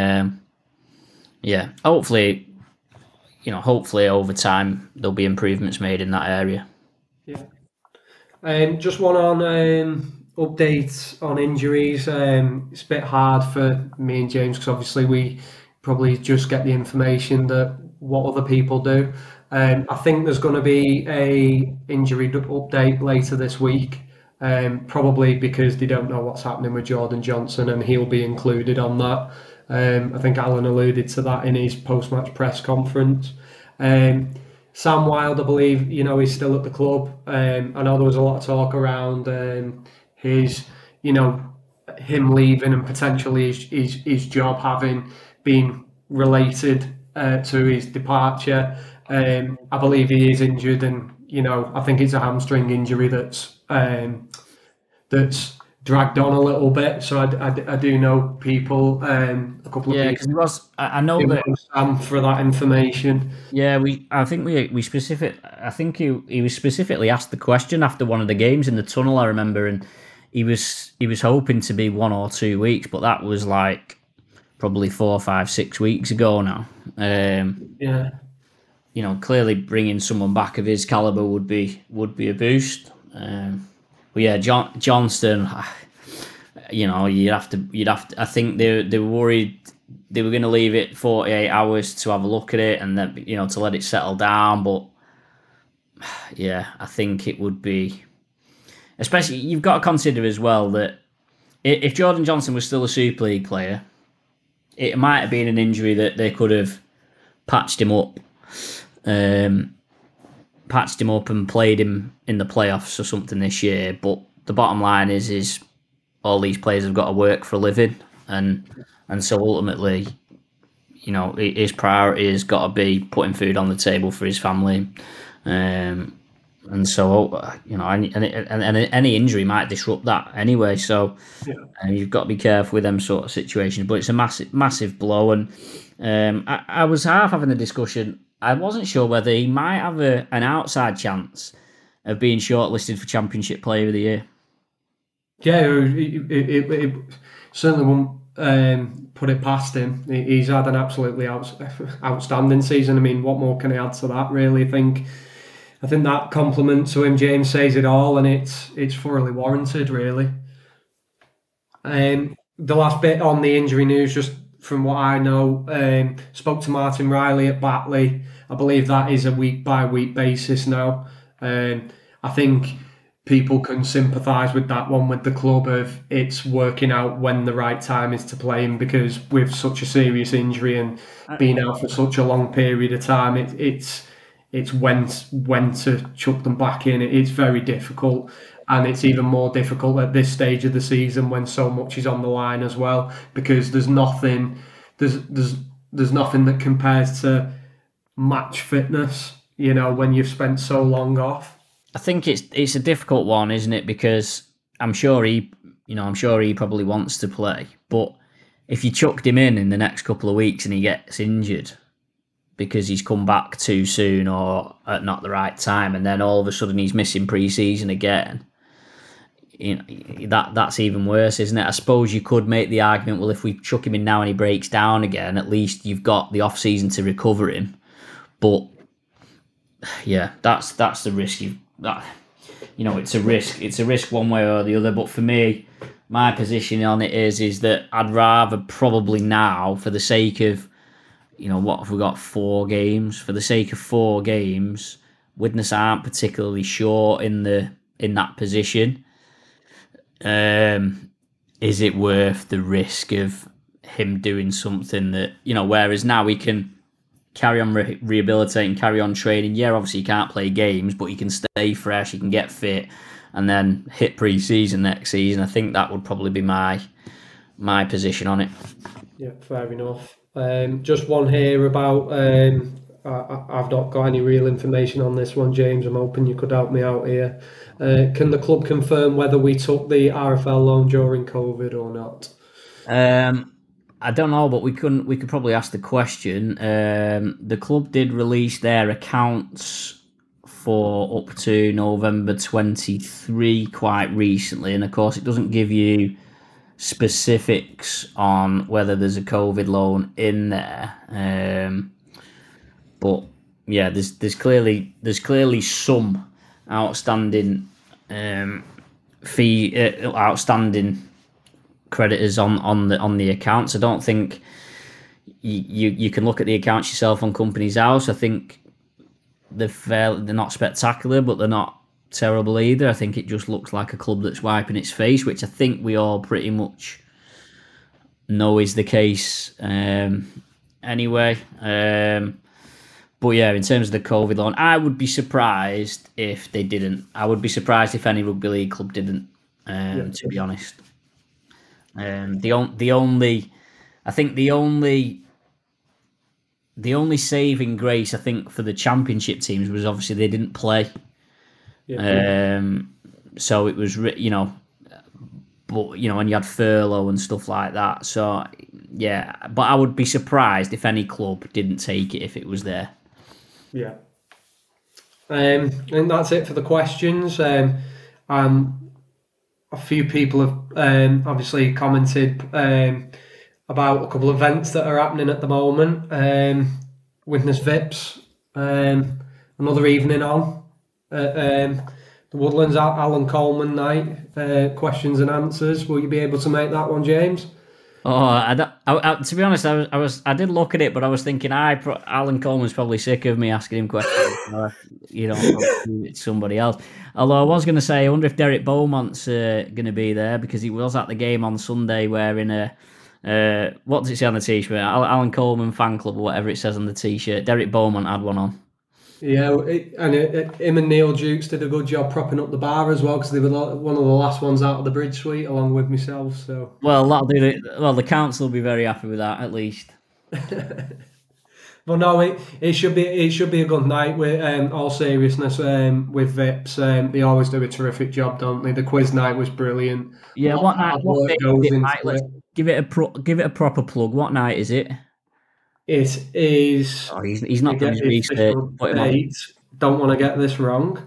hopefully over time there'll be improvements made in that area. Yeah. Just one on updates on injuries. It's a bit hard for me and James, because obviously we probably just get the information that what other people do. I think there's going to be a injury update later this week, probably because they don't know what's happening with Jordan Johnson, and he'll be included on that. I think Alan alluded to that in his post-match press conference. Sam Wilde, I believe, he's still at the club. I know there was a lot of talk around his, him leaving and potentially his job having been related to his departure. I believe he is injured, and I think it's a hamstring injury that's dragged on a little bit. So I do know people, a couple of people. Yeah, because he was. I know that Sam for that information. Yeah, I think he was specifically asked the question after one of the games in the tunnel, I remember, and he was hoping to be 1 or 2 weeks, but that was like probably 4, 5, 6 weeks ago now. Clearly bringing someone back of his caliber would be a boost. But yeah, Johnston, you'd have to. I think they were worried they were going to leave it 48 hours to have a look at it and then, to let it settle down. But yeah, I think it would be, especially you've got to consider as well that if Jordan Johnson was still a Super League player, it might have been an injury that they could have patched him up and played him in the playoffs or something this year. But the bottom line is all these players have got to work for a living, and so ultimately, his priority has got to be putting food on the table for his family, and so any injury might disrupt that anyway. So you've got to be careful with them sort of situations. But it's a massive blow, and I was half having a discussion. I wasn't sure whether he might have an outside chance of being shortlisted for Championship Player of the Year. Yeah, it certainly won't put it past him. He's had an absolutely outstanding season. I mean, what more can I add to that, really? I think that compliment to him, James, says it all, and it's thoroughly warranted, really. The last bit on the injury news, just from what I know, spoke to Martin Riley at Batley. I believe that is a week-by-week basis now. I think people can sympathise with that one with the club of it's working out when the right time is to play him, because with such a serious injury and being out for such a long period of time, it's when to chuck them back in. It's very difficult, and it's even more difficult at this stage of the season when so much is on the line as well, because there's nothing that compares to match fitness, when you've spent so long off. I think it's a difficult one, isn't it? Because I'm sure he probably wants to play, but if you chucked him in the next couple of weeks and he gets injured because he's come back too soon or at not the right time, and then all of a sudden he's missing pre-season again, that's even worse, isn't it? I suppose you could make the argument, well, if we chuck him in now and he breaks down again, at least you've got the off-season to recover him. But yeah, that's the risk. It's a risk. It's a risk one way or the other. But for me, my position on it is that I'd rather probably now, for the sake of, what have we got, 4 games? For the sake of 4 games, Widnes aren't particularly sure in that position. Is it worth the risk of him doing something that, whereas now he can carry on rehabilitating, carry on training. Yeah, obviously he can't play games, but he can stay fresh, he can get fit, and then hit pre-season next season. I think that would probably be my position on it. Yeah, fair enough. Just one here about, I've not got any real information on this one, James. I'm hoping you could help me out here. Can the club confirm whether we took the RFL loan during COVID or not? I don't know, but we could probably ask the question. The club did release their accounts for up to November 23 quite recently, and of course it doesn't give you specifics on whether there's a COVID loan in there. But yeah, there's clearly some outstanding outstanding creditors on the accounts. I don't think you can look at the accounts yourself on Companies House. I think they're not spectacular, but they're not terrible either. I think it just looks like a club that's wiping its face, which I think we all pretty much know is the case anyway. But yeah, in terms of the COVID loan, I would be surprised if they didn't. I would be surprised if any rugby league club didn't, to be honest. The only saving grace I think for the championship teams was obviously they didn't play. Yeah. So it was, but and you had furlough and stuff like that. So yeah, but I would be surprised if any club didn't take it if it was there. Yeah. And that's it for the questions. A few people have obviously commented about a couple of events that are happening at the moment. Widnes Vips, another evening on at the Woodlands, Alan Coleman night, questions and answers. Will you be able to make that one, James? Oh, to be honest, I did look at it, but I was thinking, Alan Coleman's probably sick of me asking him questions. Probably it's somebody else. Although I was going to say, I wonder if Derek Beaumont's going to be there because he was at the game on Sunday wearing a what does it say on the t-shirt? Alan Coleman fan club or whatever it says on the t-shirt. Derek Beaumont had one on. Yeah, him and Neil Dukes did a good job propping up the bar as well because they were one of the last ones out of the bridge suite along with myself. So that'll do it. Well, the council will be very happy with that at least. But no, it should be a good night. With all seriousness, with Vips, they always do a terrific job, don't they? The quiz night was brilliant. Yeah, what night? What day is it, Mike? Let's give it a proper plug. What night is it? It is. Oh, he's not done his research. Don't want to get this wrong.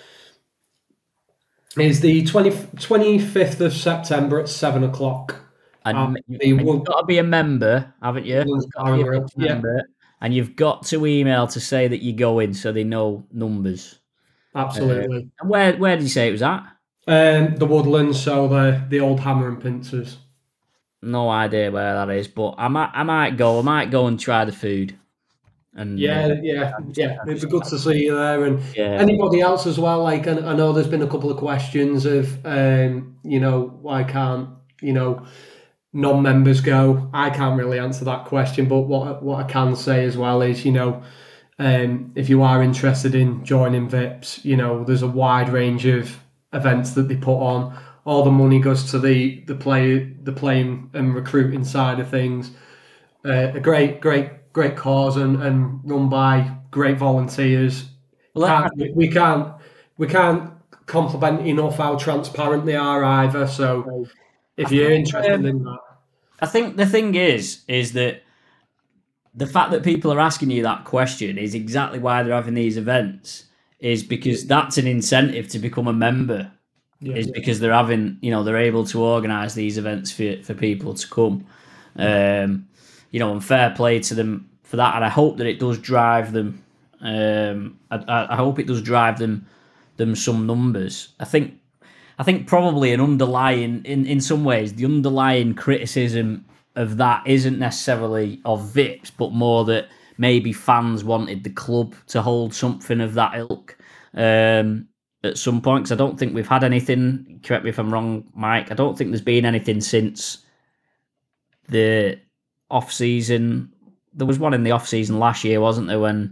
It's the 25th of September at 7 o'clock. And you've got to be a member, haven't you? Member, and you've got to email to say that you're going, so they know numbers. Absolutely. And where did you say it was at? The Woodlands, so the old Hammer and Pincers. No idea where that is, but I might go. I might go and try the food. And yeah. It'd be good to see you there, and anybody else as well. Like, I know there's been a couple of questions of, why can't non-members go? I can't really answer that question, but what I can say as well is, if you are interested in joining Vips, there's a wide range of events that they put on. All the money goes to the playing and recruiting side of things. A great cause and run by great volunteers. We can't compliment enough how transparent they are either. So if you're interested in that, I think the thing is that the fact that people are asking you that question is exactly why they're having these events. Is because that's an incentive to become a member. Because they're having, they're able to organise these events for people to come. And fair play to them for that. And I hope that it does drive them. I hope it does drive them some numbers. I think probably an underlying, in some ways, the underlying criticism of that isn't necessarily of Vips, but more that maybe fans wanted the club to hold something of that ilk. At some point, because I don't think we've had anything, correct me if I'm wrong, Mike, I don't think there's been anything since the off-season. There was one in the off-season last year, wasn't there, when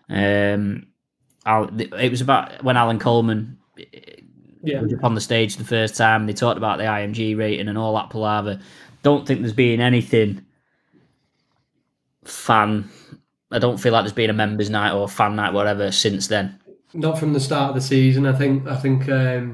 it was about when Alan Coleman was up on the stage the first time, and they talked about the IMG rating and all that palaver. Don't think there's been anything I don't feel like there's been a members' night or fan night, whatever, since then. Not from the start of the season. I think I think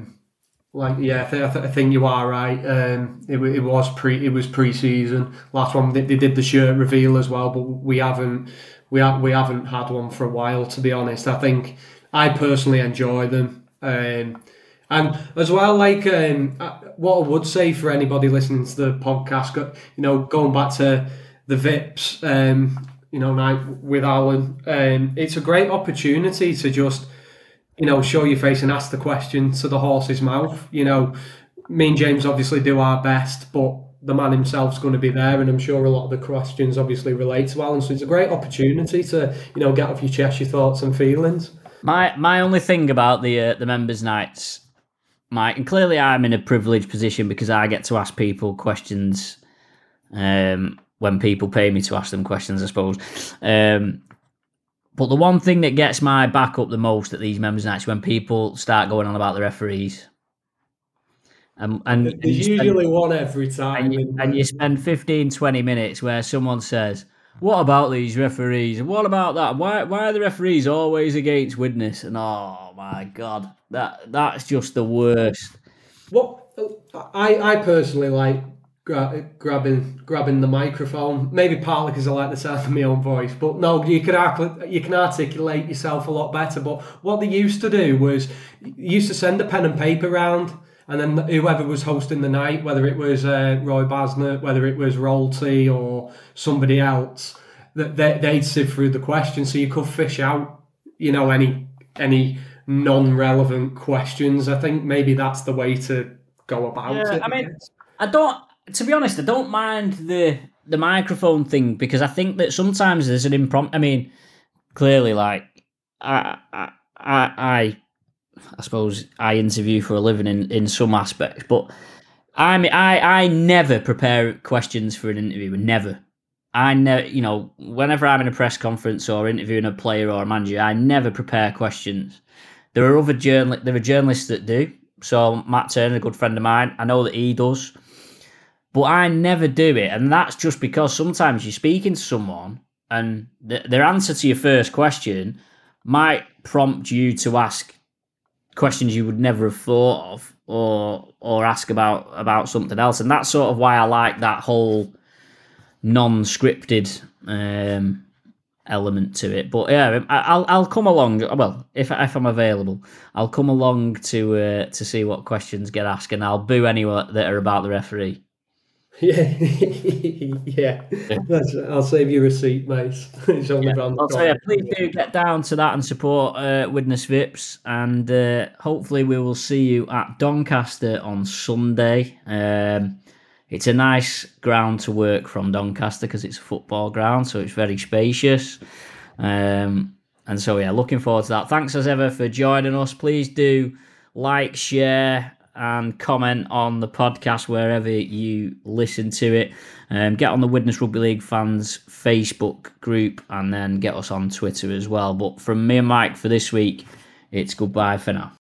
you are right. It was pre-season. Last one they did the shirt reveal as well, but we haven't had one for a while, to be honest. I think I personally enjoy them, and as well, what I would say for anybody listening to the podcast, going back to the Vips, night with Alan, it's a great opportunity to just, show your face and ask the question to the horse's mouth. Me and James obviously do our best, but the man himself's going to be there, and I'm sure a lot of the questions obviously relate to Alan. So it's a great opportunity to, get off your chest your thoughts and feelings. My only thing about the members' nights, Mike, and clearly I'm in a privileged position because I get to ask people questions when people pay me to ask them questions, I suppose. But the one thing that gets my back up the most at these members' nights is when people start going on about the referees. And there's usually one every time. And you spend 15, 20 minutes where someone says, what about these referees? What about that? Why are the referees always against Widnes? And oh my God, that's just the worst. What I personally like grabbing the microphone, maybe partly because I like the sound of my own voice, but no, you can articulate yourself a lot better. But what they used to do was used to send a pen and paper round, and then whoever was hosting the night, whether it was Roy Basnett, whether it was Rolty or somebody else, they'd sift through the questions, so you could fish out, any non-relevant questions. I think maybe that's the way to go about it. I mean, I don't. to be honest, I don't mind the microphone thing because I think that sometimes there's an impromptu. I mean, clearly, like I suppose I interview for a living in some aspects, but I never prepare questions for an interview. Never. I never, whenever I'm in a press conference or interviewing a player or a manager, I never prepare questions. There are journalists that do. So Matt Turner, a good friend of mine, I know that he does, but I never do it, and that's just because sometimes you're speaking to someone and their answer to your first question might prompt you to ask questions you would never have thought of, or ask about something else, and that's sort of why I like that whole non-scripted element to it. But yeah, I'll come along. Well, if I'm available, I'll come along to see what questions get asked, and I'll boo anyone that are about the referee. Yeah. I'll save you a seat, mate. It's only around the I'll tell you, please do get down to that and support Widnes Vips, and hopefully we will see you at Doncaster on Sunday. It's a nice ground to work from, Doncaster, because it's a football ground, so it's very spacious. And so, yeah, looking forward to that. Thanks as ever for joining us. Please do like, share, and comment on the podcast wherever you listen to it. Get on the Widnes Rugby League fans Facebook group, and then get us on Twitter as well. But from me and Mike for this week, it's goodbye for now.